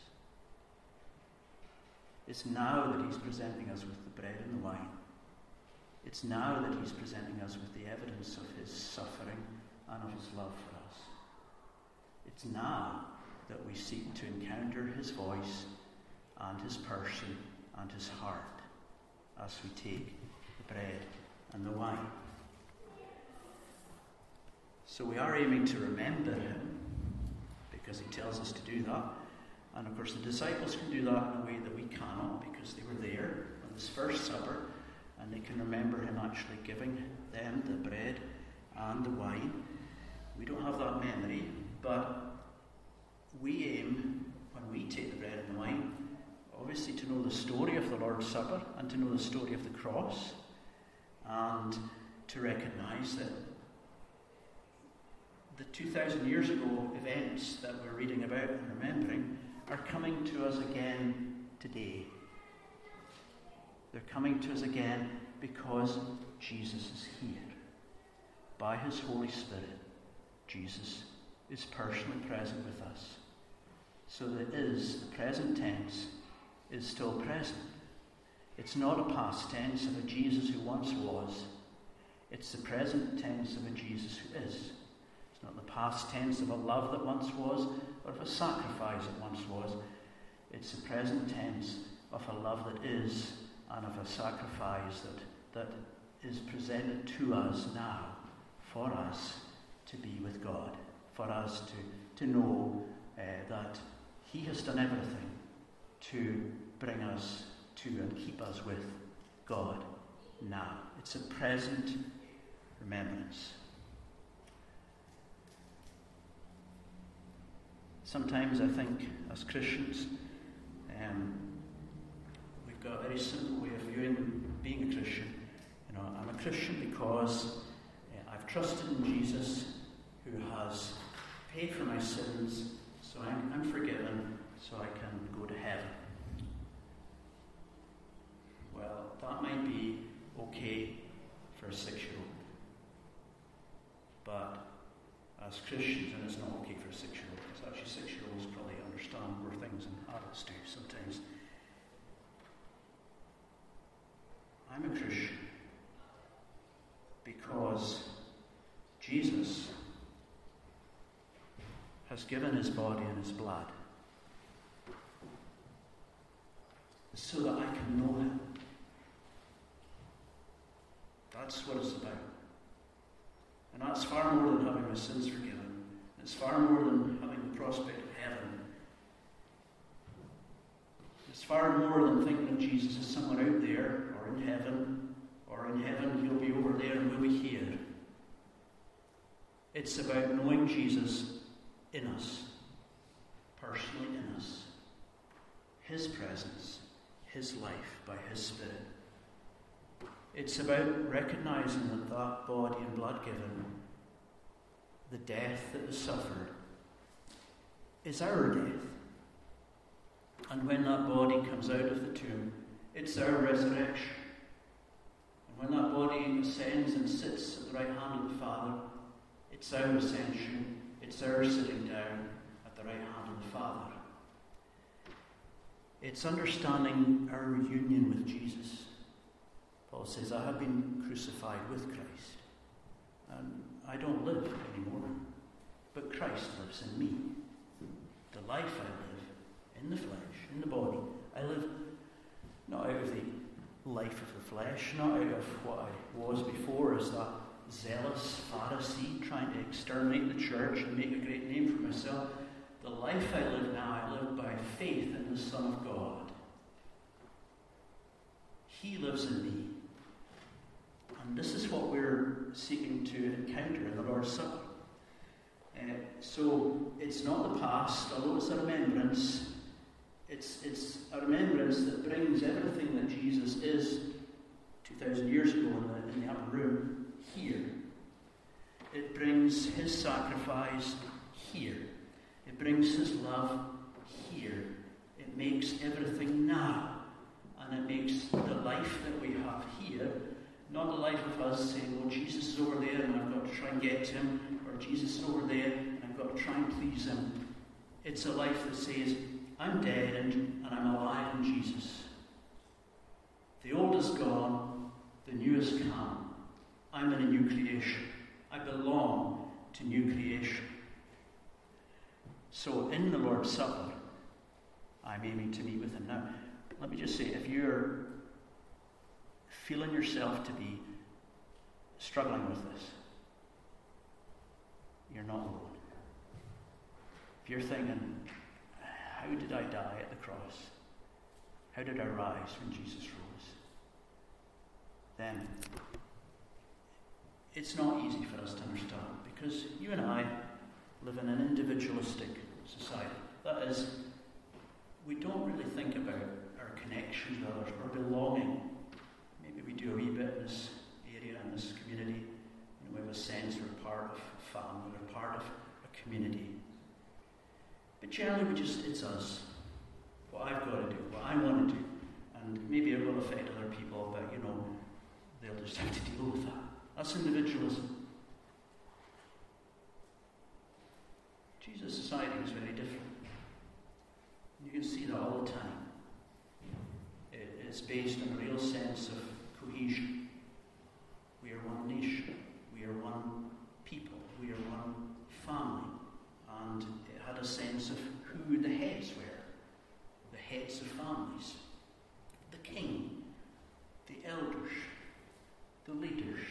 Speaker 2: It's now that he's presenting us with the bread and the wine. It's now that he's presenting us with the evidence of his suffering and of his love for us. It's now that we seek to encounter his voice and his person and his heart as we take the bread and the wine. So we are aiming to remember him because he tells us to do that. And of course the disciples can do that in a way that we cannot because they were there on this first supper. And they can remember him actually giving them the bread and the wine. We don't have that memory, but we aim, when we take the bread and the wine, obviously to know the story of the Lord's Supper and to know the story of the cross and to recognize that the 2,000 years ago events that we're reading about and remembering are coming to us again today. They're coming to us again because Jesus is here. By his Holy Spirit, Jesus is personally present with us. So the present tense, is still present. It's not a past tense of a Jesus who once was. It's the present tense of a Jesus who is. It's not the past tense of a love that once was, or of a sacrifice that once was. It's the present tense of a love that is, and of a sacrifice that is presented to us now, for us to be with God, for us to know that he has done everything to bring us to and keep us with God now. It's a present remembrance. Sometimes I think as Christians, we've got a very simple way of viewing being a Christian. I'm a Christian because I've trusted in Jesus, who has paid for my sins, so I'm forgiven, so I can go to heaven. Well, that might be okay for a 6-year-old. But as Christians, and it's not okay for a 6-year-old, because actually 6-year-olds probably understand more things than adults do sometimes. I'm a Christian because Jesus has given his body and his blood so that I can know him. That's what it's about. And that's far more than having my sins forgiven. It's far more than having the prospect of heaven. It's far more than thinking of Jesus as someone out there, or in heaven he'll be over there and we'll be here. It's about knowing Jesus in us, personally in us, his presence, his life by his Spirit. It's about recognizing that body and blood given, the death that was suffered, is our death. And when that body comes out of the tomb, it's our resurrection. And when that body ascends and sits at the right hand of the Father, it's our ascension, it's our sitting down at the right hand of the Father. It's understanding our reunion with Jesus. Paul says, I have been crucified with Christ, and I don't live anymore, but Christ lives in me. The life I live in the flesh, in the body, I live not out of the life of the flesh, not out of what I was before as that zealous Pharisee trying to exterminate the church and make a great name for myself. The life I live now, I live by faith in the Son of God. He lives in me. And this is what we're seeking to encounter in the Lord's Supper. So it's not the past, although it's a remembrance. It's a remembrance that brings everything that Jesus is 2,000 years ago in the upper room here. It brings his sacrifice here. It brings his love here. It makes everything now. And it makes the life that we have here not the life of us saying, well, Jesus is over there and I've got to try and get to him, or Jesus is over there and I've got to try and please him. It's a life that says, I'm dead and I'm alive in Jesus. The old is gone, the new has come. I'm in a new creation. I belong to new creation. So in the Lord's Supper, I'm aiming to meet with him. Now, let me just say, if you're feeling yourself to be struggling with this, you're not alone. If you're thinking, how did I die at the cross? How did I rise when Jesus rose? Then it's not easy for us to understand, because you and I live in an individualistic society. That is, we don't really think about our connections with others, our belonging. Maybe we do a wee bit in this area, in this community. We have a sense we're part of family, we're part of generally it's us. What I've got to do, what I want to do. And maybe it will affect other people, but they'll just have to deal with that. That's individualism. Jesus' society is very different. You can see that all the time. It's based on a real sense of cohesion. We are one nation. We are one people. We are one family. And it had a sense of who the heads were. The heads of families. The king. The elders. The leaders.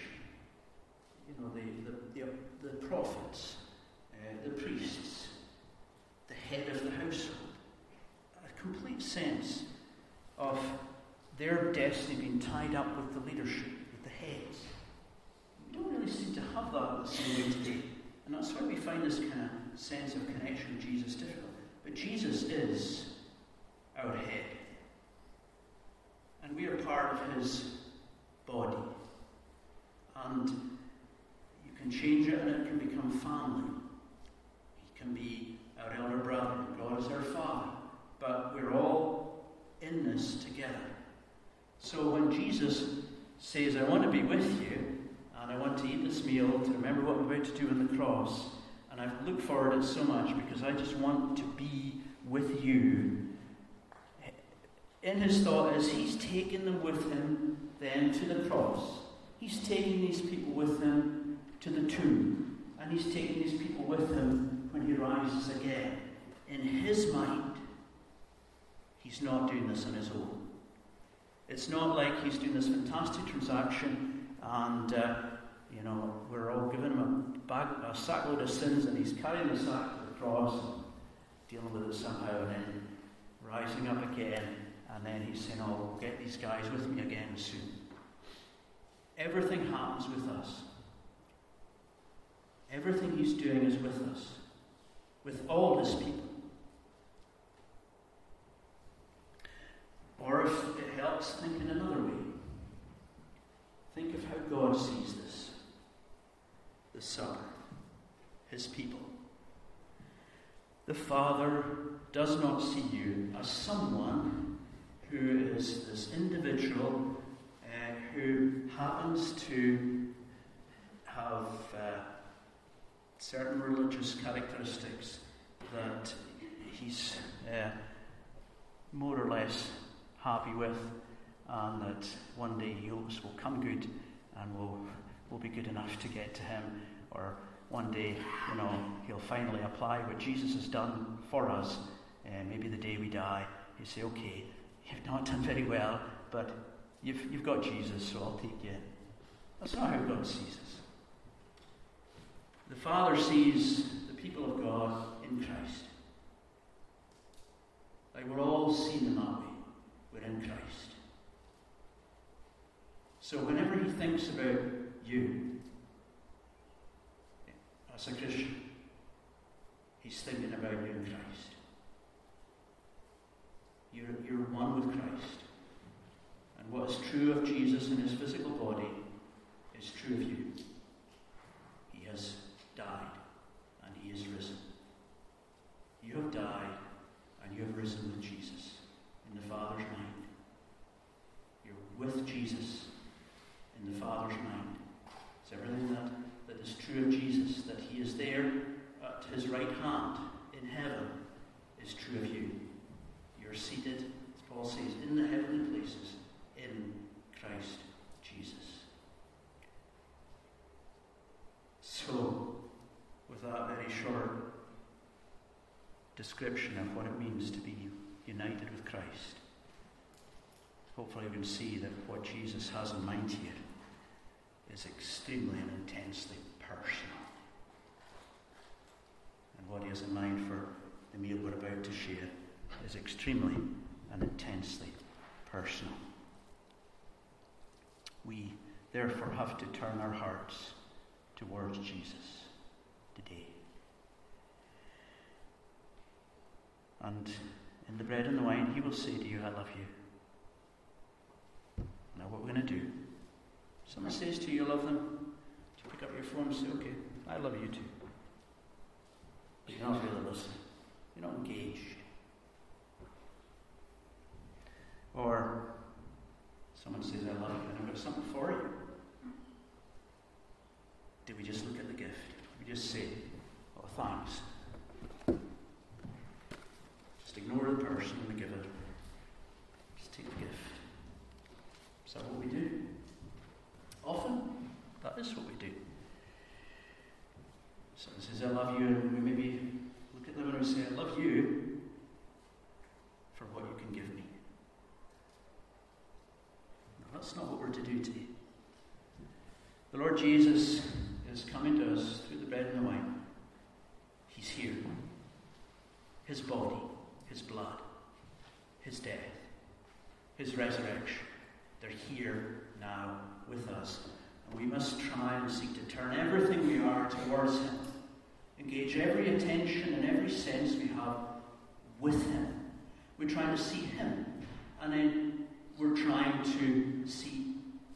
Speaker 2: The prophets. The priests. The head of the household. A complete sense of their destiny being tied up with the leadership, with the heads. We don't really seem to have that the same way today. And that's why we find this kind of sense of connection with Jesus difficult. But Jesus is our head. And we are part of his body. And you can change it and it can become family. He can be our elder brother. God is our Father. But we're all in this together. So when Jesus says, I want to be with you, and I want to eat this meal to remember what I'm about to do on the cross, and I've looked forward to it so much because I just want to be with you, in his thought is he's taking them with him then to the cross. He's taking these people with him to the tomb, and he's taking these people with him when he rises again. In his mind, he's not doing this on his own. It's not like he's doing this fantastic transaction and, we're all giving him a sackload of sins and he's carrying the sack to the cross and dealing with it somehow and then rising up again and then he's saying, I'll get these guys with me again soon. Everything happens with us. Everything he's doing is with us. With all his people. Or if it helps, think in another way. Think of how God sees this. The Son, his people. The Father does not see you as someone who is this individual who happens to have certain religious characteristics that he's more or less happy with, and that one day he hopes will come good and will be good enough to get to him, or one day, he'll finally apply what Jesus has done for us. Maybe the day we die, he'll say, okay, you've not done very well, but you've got Jesus, so I'll take you. That's not how God sees us. The Father sees the people of God in Christ. Like we're all seen in that way. We're in Christ. So whenever he thinks about you as a Christian, he's thinking about you in Christ. You're one with Christ. And what is true of Jesus in his physical body is true of you. He has died and he is risen. You have died and you have risen with Jesus in the Father's mind. You're with Jesus in the Father's mind. It's everything that is true of Jesus, that he is there at his right hand in heaven, is true of you. You're seated, as Paul says, in the heavenly places in Christ Jesus. So, with that very short description of what it means to be united with Christ, hopefully you can see that what Jesus has in mind here is extremely and intensely personal. And what he has in mind for the meal we're about to share is extremely and intensely personal. We therefore have to turn our hearts towards Jesus today. And in the bread and the wine, he will say to you, I love you. Now what we're going to do, someone says to you, you love them, you pick up your phone and say, okay, I love you too. But you're not really listening. You're not engaged. Or someone says, I love you and I've got something for you. Do we just look at the gift? Do we just say, oh, thanks? Just ignore the person and the giver. Just take the gift. Is that what we do? Often, that is what we do. Someone says, I love you, and we maybe look at them and we say, I love you for what you can give me. No, that's not what we're to do today. The Lord Jesus is coming to us through the bread and the wine. He's here. His body, His blood, His death, His resurrection. They're here now with us. And we must try and seek to turn everything we are towards Him. Engage every attention and every sense we have with Him. We're trying to see Him. And then we're trying to see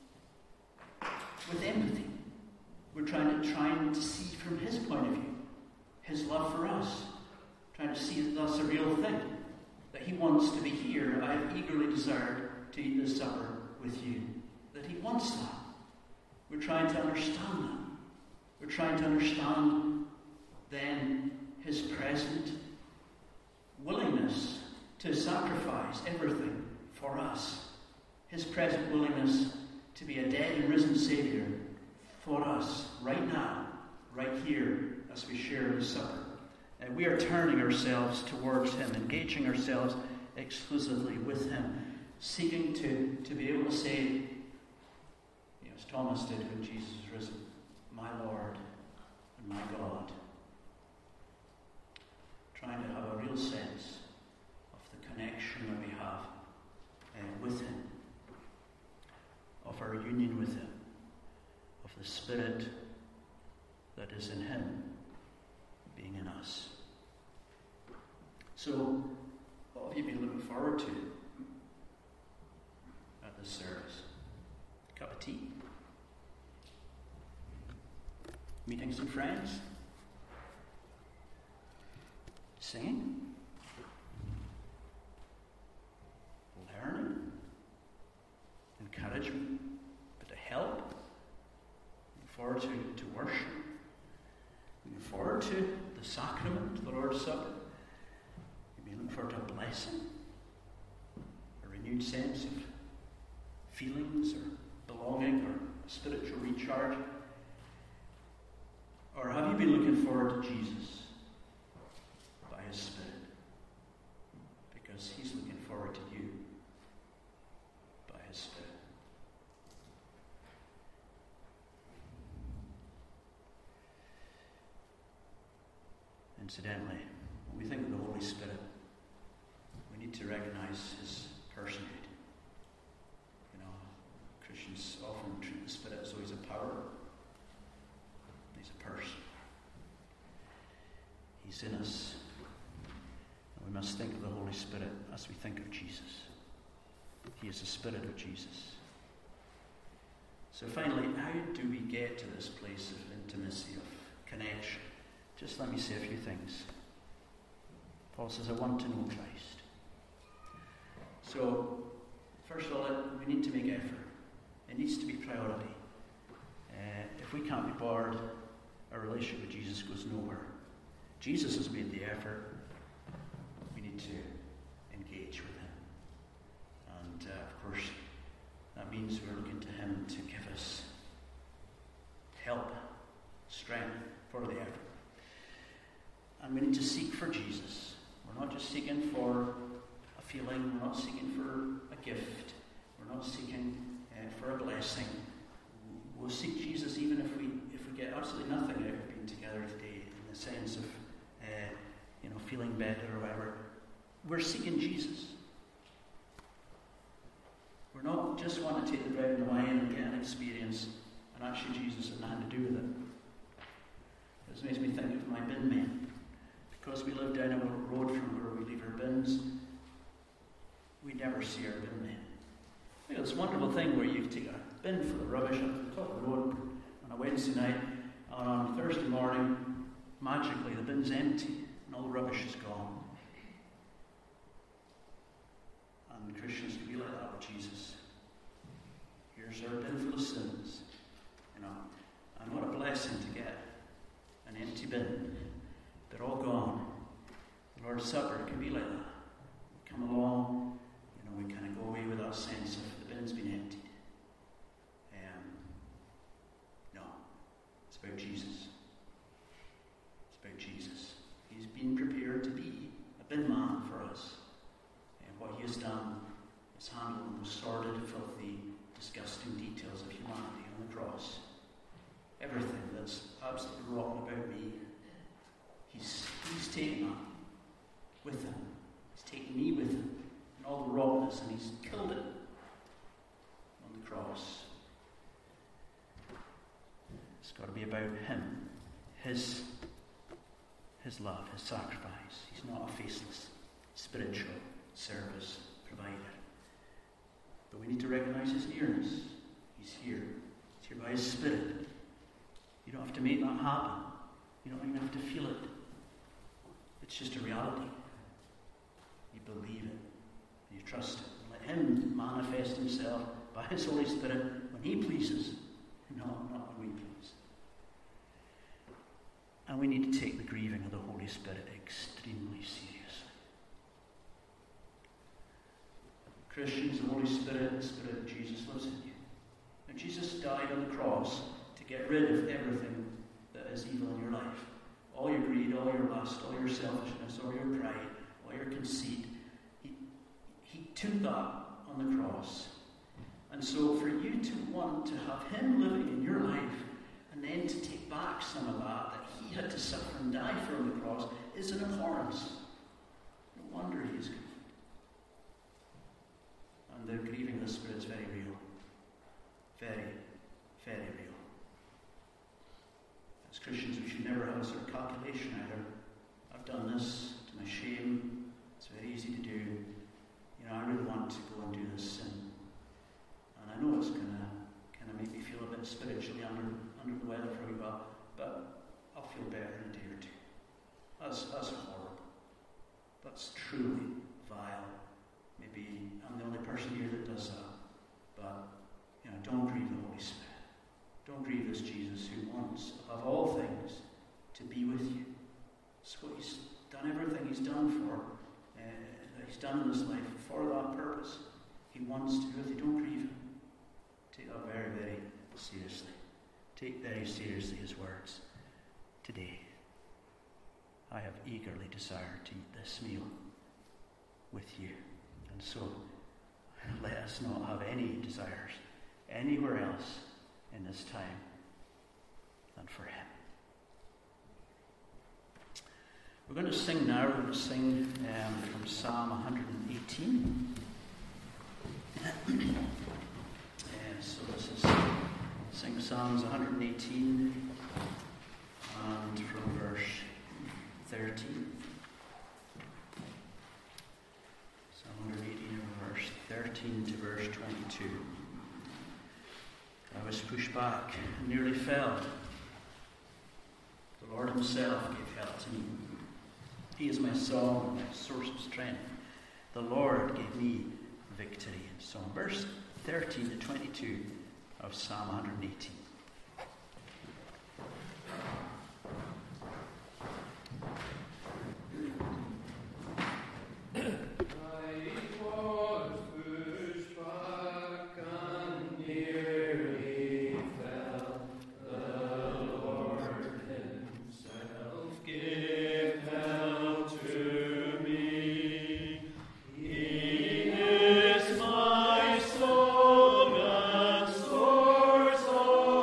Speaker 2: with empathy. We're trying to see from His point of view, His love for us. Trying to see that that's a real thing. That He wants to be here. I have eagerly desired to eat this supper with you. That He wants that. We're trying to understand that. We're trying to understand then His present willingness to sacrifice everything for us. His present willingness to be a dead and risen Saviour for us right now, right here, as we share the supper. We are turning ourselves towards Him, engaging ourselves exclusively with Him, seeking to be able to say, as Thomas did when Jesus was risen, my Lord and my God. Trying to have a real sense of the connection that we have with Him, of our union with Him, of the Spirit that is in Him being in us. So, what have you been looking forward to at this service? A cup of tea? Meeting some friends? Singing? Learning? Encouragement? A bit of help? Looking forward to worship? Looking forward to the sacrament, the Lord's Supper? Maybe looking forward to a blessing? A renewed sense of feelings or belonging or a spiritual recharge? Or have you been looking forward to Jesus by His Spirit? Because He's looking forward to you by His Spirit. Incidentally, when we think of the Holy Spirit, we need to recognize His personhood. Christians often treat the Spirit as though He's a power. He's a person. He's in us. And we must think of the Holy Spirit as we think of Jesus. He is the Spirit of Jesus. So finally, how do we get to this place of intimacy, of connection? Just let me say a few things. Paul says, I want to know Christ. So, first of all, we need to make effort. It needs to be priority. If we can't be bored, our relationship with Jesus goes nowhere. Jesus has made the effort. We need to engage with Him. And of course, that means we're looking to Him to give us help, strength for the effort. And we need to seek for Jesus. We're not just seeking for a feeling. We're not seeking for a gift. We're not seeking for a blessing. We'll seek Jesus even if we get absolutely nothing out of being together today, in the sense of feeling better or whatever. We're seeking Jesus. We're not just wanting to take the bread and the wine and get an experience, and actually Jesus had nothing to do with it. This makes me think of my bin men. Because we live down a road from where we leave our bins, we never see our bin men. You know, this wonderful thing where you take a bin full of rubbish up to the top of the road on a Wednesday night, and on Thursday morning, magically the bin's empty and all the rubbish is gone. And Christians can be like that with Jesus. Here's our bin full of sins. And what a blessing to get an empty bin. They're all gone. The Lord's Supper can be like that. We come along, we kind of go away with that sense of the bin's been emptied. No, it's about Jesus. It's about Jesus. He's been prepared to be a bin man for us. And what he has done is handle the most sordid, filthy, disgusting details of humanity on the cross. Everything that's absolutely rotten about me, he's taken that with him. He's taken me with him and all the rottenness, and he's killed it on the cross. It's got to be about him, his love, his sacrifice. He's not a faceless, spiritual service provider. But we need to recognize his nearness. He's here. He's here by his Spirit. You don't have to make that happen. You don't even have to feel it. It's just a reality. You believe it. And you trust it. And let him manifest himself by his Holy Spirit when he pleases, not when we please. And we need to take the grieving of the Holy Spirit extremely seriously. Christians, the Holy Spirit, the Spirit of Jesus lives in you. And Jesus died on the cross to get rid of everything that is evil in your life. All your greed, all your lust, all your selfishness, all your pride, all your conceit. He took that on the cross. And so for you to want to have him living in your life and then to take back some of that he had to suffer and die for on the cross is an abhorrence. No wonder he is grieved. And the grieving of the Spirit is very real. Very, very real. As Christians, we should never have a sort of calculation either. I've done this to my shame. It's very easy to do. I really want to go and do this sin. And I know it's going to kind of make me feel a bit spiritually under the weather for a wee while, but I'll feel better in a day or two. That's horrible. That's truly vile. Maybe I'm the only person here that does that. But, don't grieve the Holy Spirit. Don't grieve this Jesus who wants, above all things, to be with you. It's what he's done, everything he's done that he's done in this life for that purpose. He wants to be with you. Don't grieve him. Take that very, very seriously. Take very seriously his words. Today, I have eagerly desired to eat this meal with you. And so, let us not have any desires anywhere else in this time than for him. We're going to sing now. We're going to sing from Psalm 118. So this is sing Psalms 118 and from verse 13. Psalm 118 from verse 13 to verse 22. I was pushed back and nearly fell. The Lord himself gave help to me. He is my song and my source of strength. The Lord gave me victory. So verse 13 to 22 of Psalm 118.
Speaker 9: My song and source of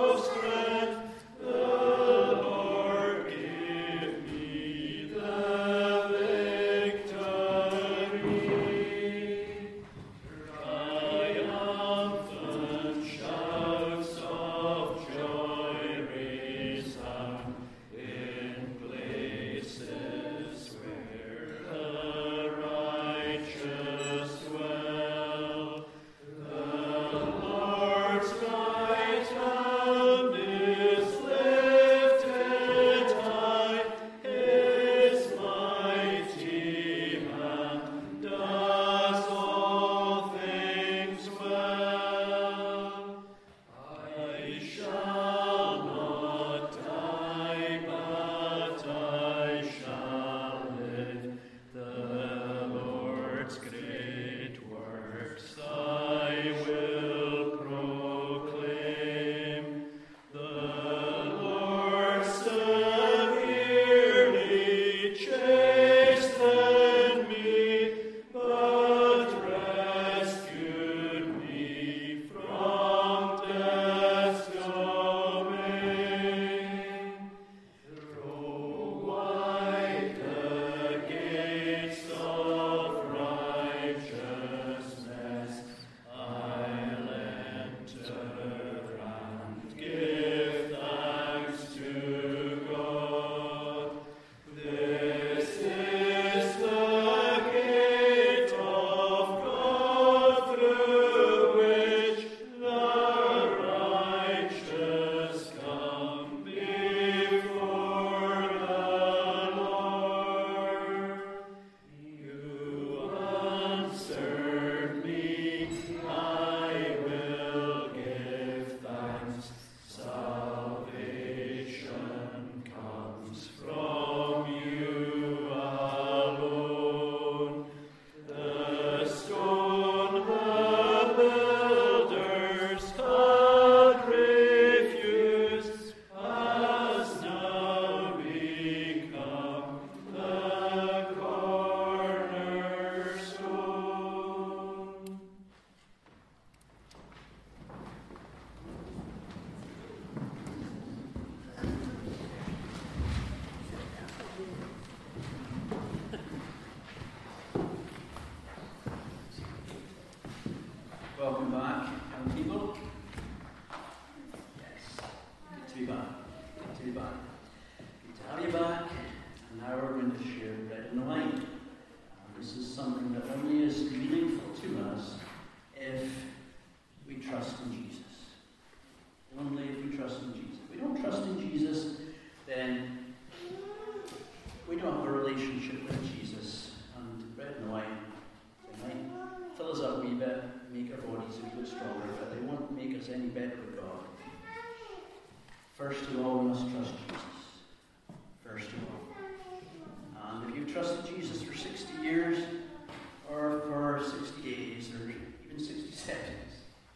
Speaker 2: Good to be back. Good to have you back. And now we're going to share bread and wine. This is something that only is meaningful to us if we trust in Jesus. Only if we trust in Jesus. If we don't trust in Jesus, then we don't have a relationship with Jesus. And bread and wine, they might fill us up a wee bit, make our bodies a wee bit stronger, but they won't make us any better with God. First of all, we must trust Jesus. First of all. And if you've trusted Jesus for 60 years, or for 60 days, or even 60 seconds,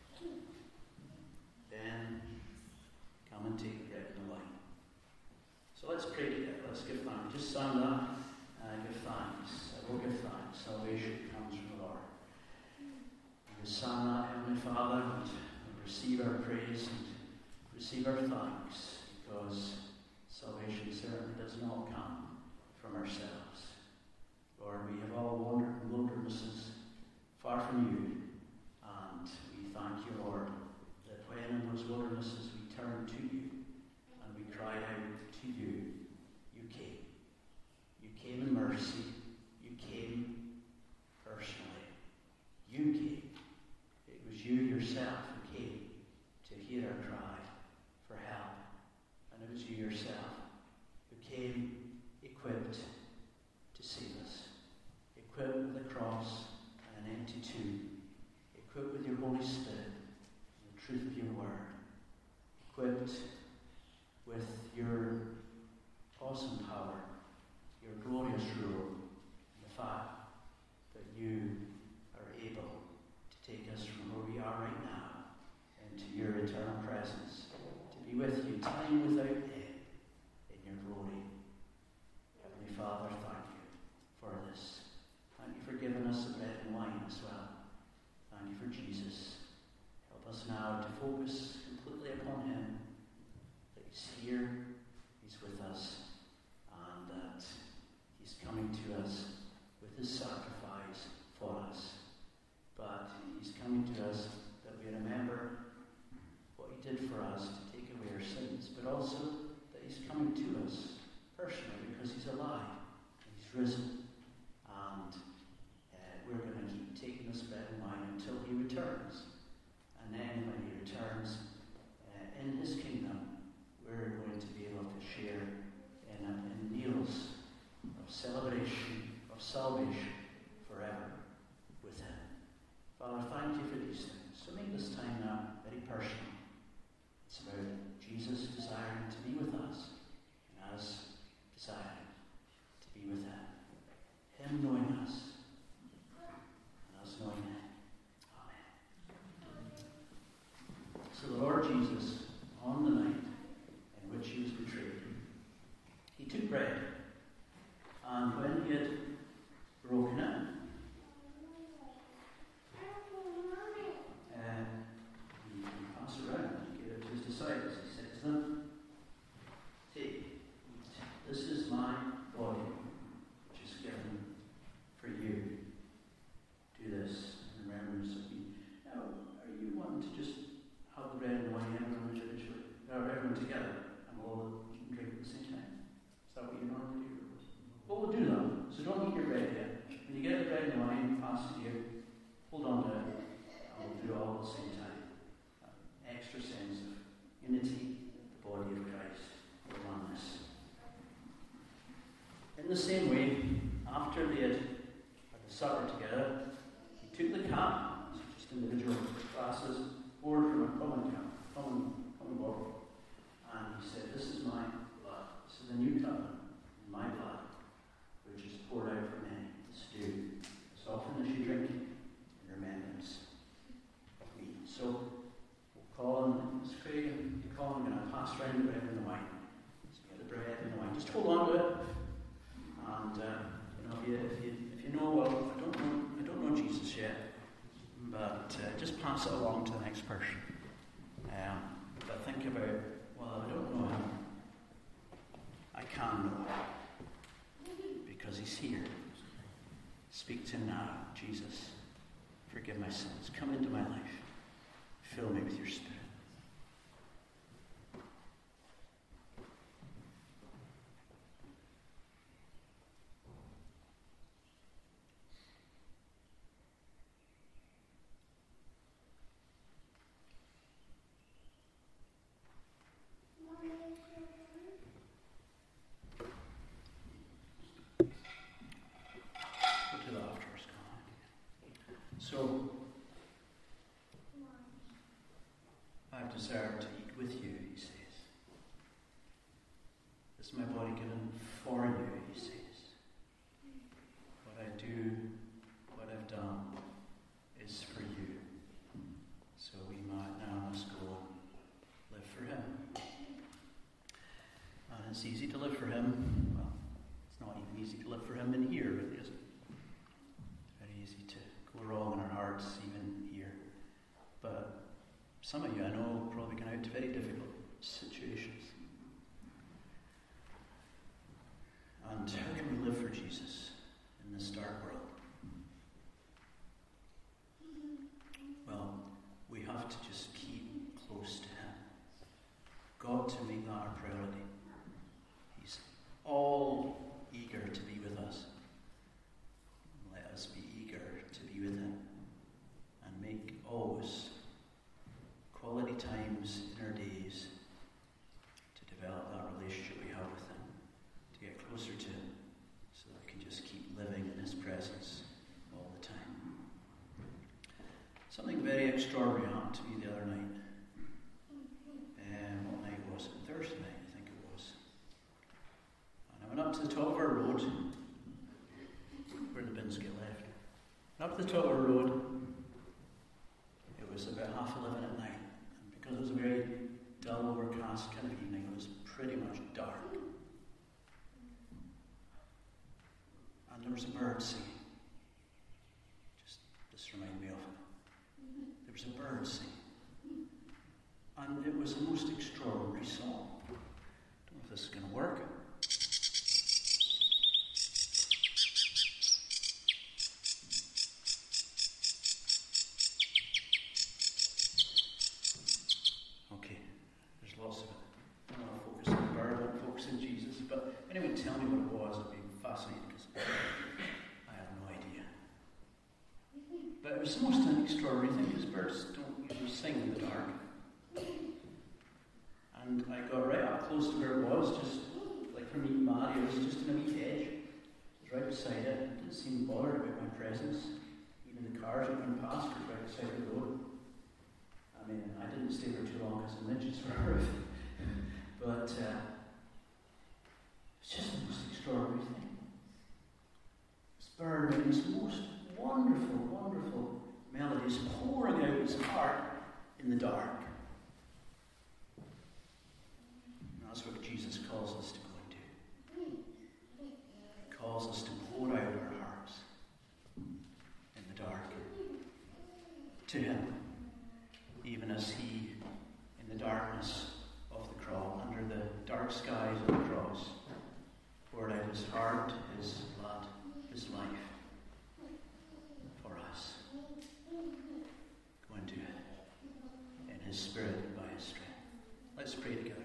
Speaker 2: then come and take the bread and the wine. So let's pray together. Let's give thanks. Just stand up and give thanks. I will give thanks. Salvation comes from the Lord. We stand that, Heavenly Father, and receive our praise and receive our thanks, because salvation certainly does not come from ourselves. Lord, we have all wandered in wildernesses far from you, and we thank you, Lord, that when in those wildernesses we turned to you and we cried out to you, you came. You came in mercy. You came personally. You came. It was you yourself who came to hear our cry for help. And it was you yourself who came equipped to save us. Equipped with a cross and an empty tomb. Equipped with your Holy Spirit and the truth of your word. Equipped with your awesome power, your glorious rule, and the fact that you are able to take us from where we are right now into your eternal presence, to be with you time without end in your glory. Heavenly Father, thank you for this. Thank you for giving us the bread and wine as well. Thank you for Jesus. Help us now to focus completely upon him, that he's here, he's with us, and that he's coming to us with his sacrifice for us. But he's coming to us that we remember what he did for us to take away our sins, but also that he's coming to us personally because he's alive and he's risen. And we're going to keep taking this bread and wine until he returns. And then when he returns in his kingdom, we're going to be able to share in meals of celebration, of salvation forever with him. Father, thank you for these things. So make this time now very personal. It's about Jesus desiring to be with us and us desiring to be with him. Him knowing us and us knowing him. Amen. So the Lord Jesus, on the night in which he was betrayed, he took bread, and when he had broken it, he passed around and gave it to his disciples. He said to them, "Take, eat. This is my body, which is given for you. Do this in remembrance of me." Now, are you wanting to just have the bread and wine, everyone individually, or everyone together, and we'll all drink at the same time? Is that what you normally do? Well, we'll do that. So don't eat your bread yet. When you get the bread and wine, pass it here. Hold on to it, and we'll do it all at the same time. Extra sense of unity, the body of Christ, the oneness. In the same way, after they had the supper together, he took the cup, just individual glasses, poured from a common bottle, and he said, "This is my blood. This is the new covenant in my blood, which is poured out for many. This do as often as you drink it in remembrance of me." So we'll call on Ms. Craig and Colin, and I'll pass around the bread and the wine. So you get the bread and the wine. Just hold on to it. And if you know, well, I don't know Jesus yet, but just pass it along to the next person. But think about, well, I don't know him. I can know him because he's here. Speak to him now. Jesus, forgive my sins. Come into my life. Fill me with your Spirit. is my body given for you, he says. What I do, what I've done, is for you. So we now must go and live for him. And it's easy to live for him. Well, it's not even easy to live for him in here, really, is it? Very easy to go wrong in our hearts, even here. But some of you, I know, probably gone out to very difficult situations. And how can we live for Jesus in this dark world? Well, we have to just keep close to him. God to make that our priority. He's all eager to be with us. Let us be eager to be with him and make always quality times in our days to develop that relationship we have with him, to get closer to him, so that we can just keep living in his presence all the time. Something very extraordinary happened to me the other night. What night was it? Thursday night, I think it was. And I went up to the top of our road, where the bins get left. And up to the top of our road, it was about 11:30 at night. And because it was a very dull, overcast kind of evening, it was pretty much dark. And there was a bird singing. This reminded me of it. There was a bird singing. And it was the most extraordinary song. I don't know if this is going to work. Okay, there's lots of it. I don't want to focus on the bird, I want to focus on Jesus. But anyone tell me what it was, I'd be fascinated, because I have no idea. But it was the most extraordinary thing, because birds don't usually sing in the dark. And I got right up close to where it was, just like for me, Maddie, it was just in a wee edge. It was right beside it. I didn't seem bothered about my presence. Even the cars that went past were right beside the road. I mean, I didn't stay there too long because the midgets were horrific. But it's just the most extraordinary thing. This bird made his most wonderful, wonderful melodies pouring out his heart in the dark. That's what Jesus calls us to go and do. He calls us to pour out our hearts in the dark to him, even as he, in the darkness of the cross, under the dark skies of the cross, poured out his heart, his blood, his life for us. Go and do it in his spirit, by his strength. Let's pray together.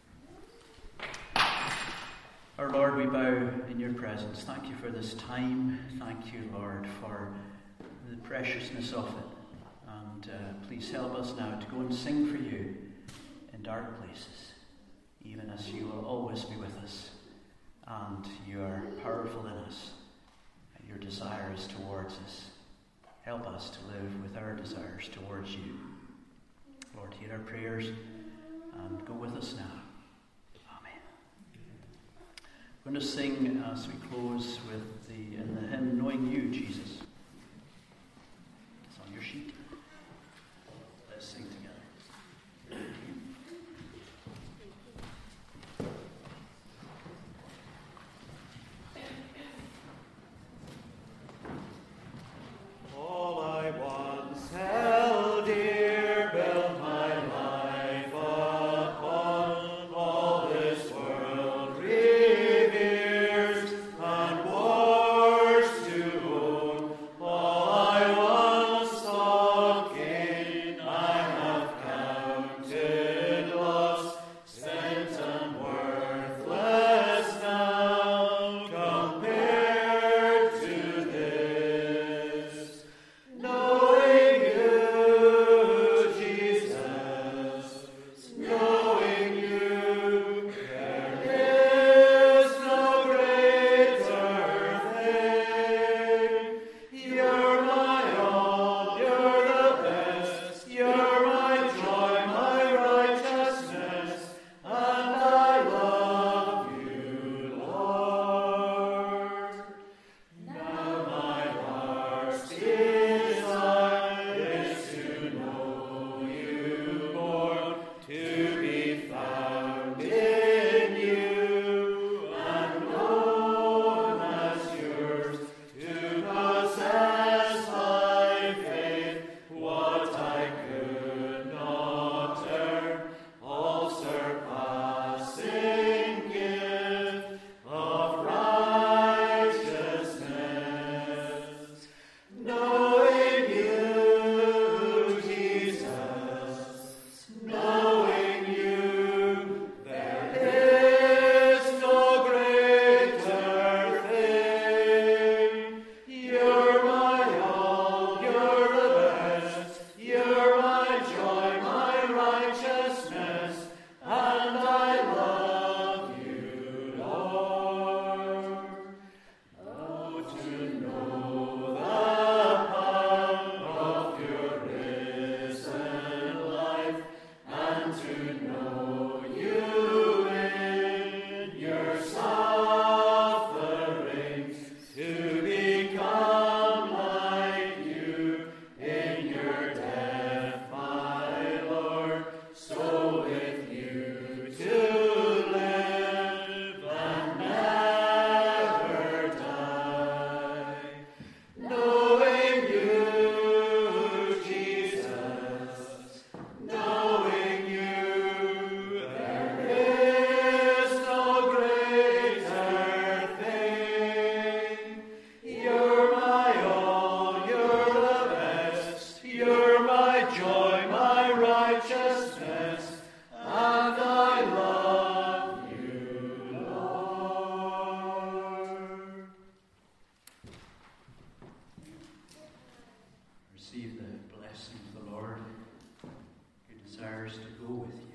Speaker 2: Our Lord, we bow in your presence. Thank you for this time. Thank you, Lord, for the preciousness of it. And please help us now to go and sing for you in dark places, even as you will always be with us. And you are powerful in us, and your desires towards us. Help us to live with our desires towards you. Lord, hear our prayers and go with us now. We're going to sing as we close with in the hymn, Knowing You, Jesus. It's on your sheet. Let's sing together.
Speaker 9: All I once held dear, built my life upon all this world reveres and wars to own.
Speaker 2: receive the blessing of the Lord, who desires to go with you.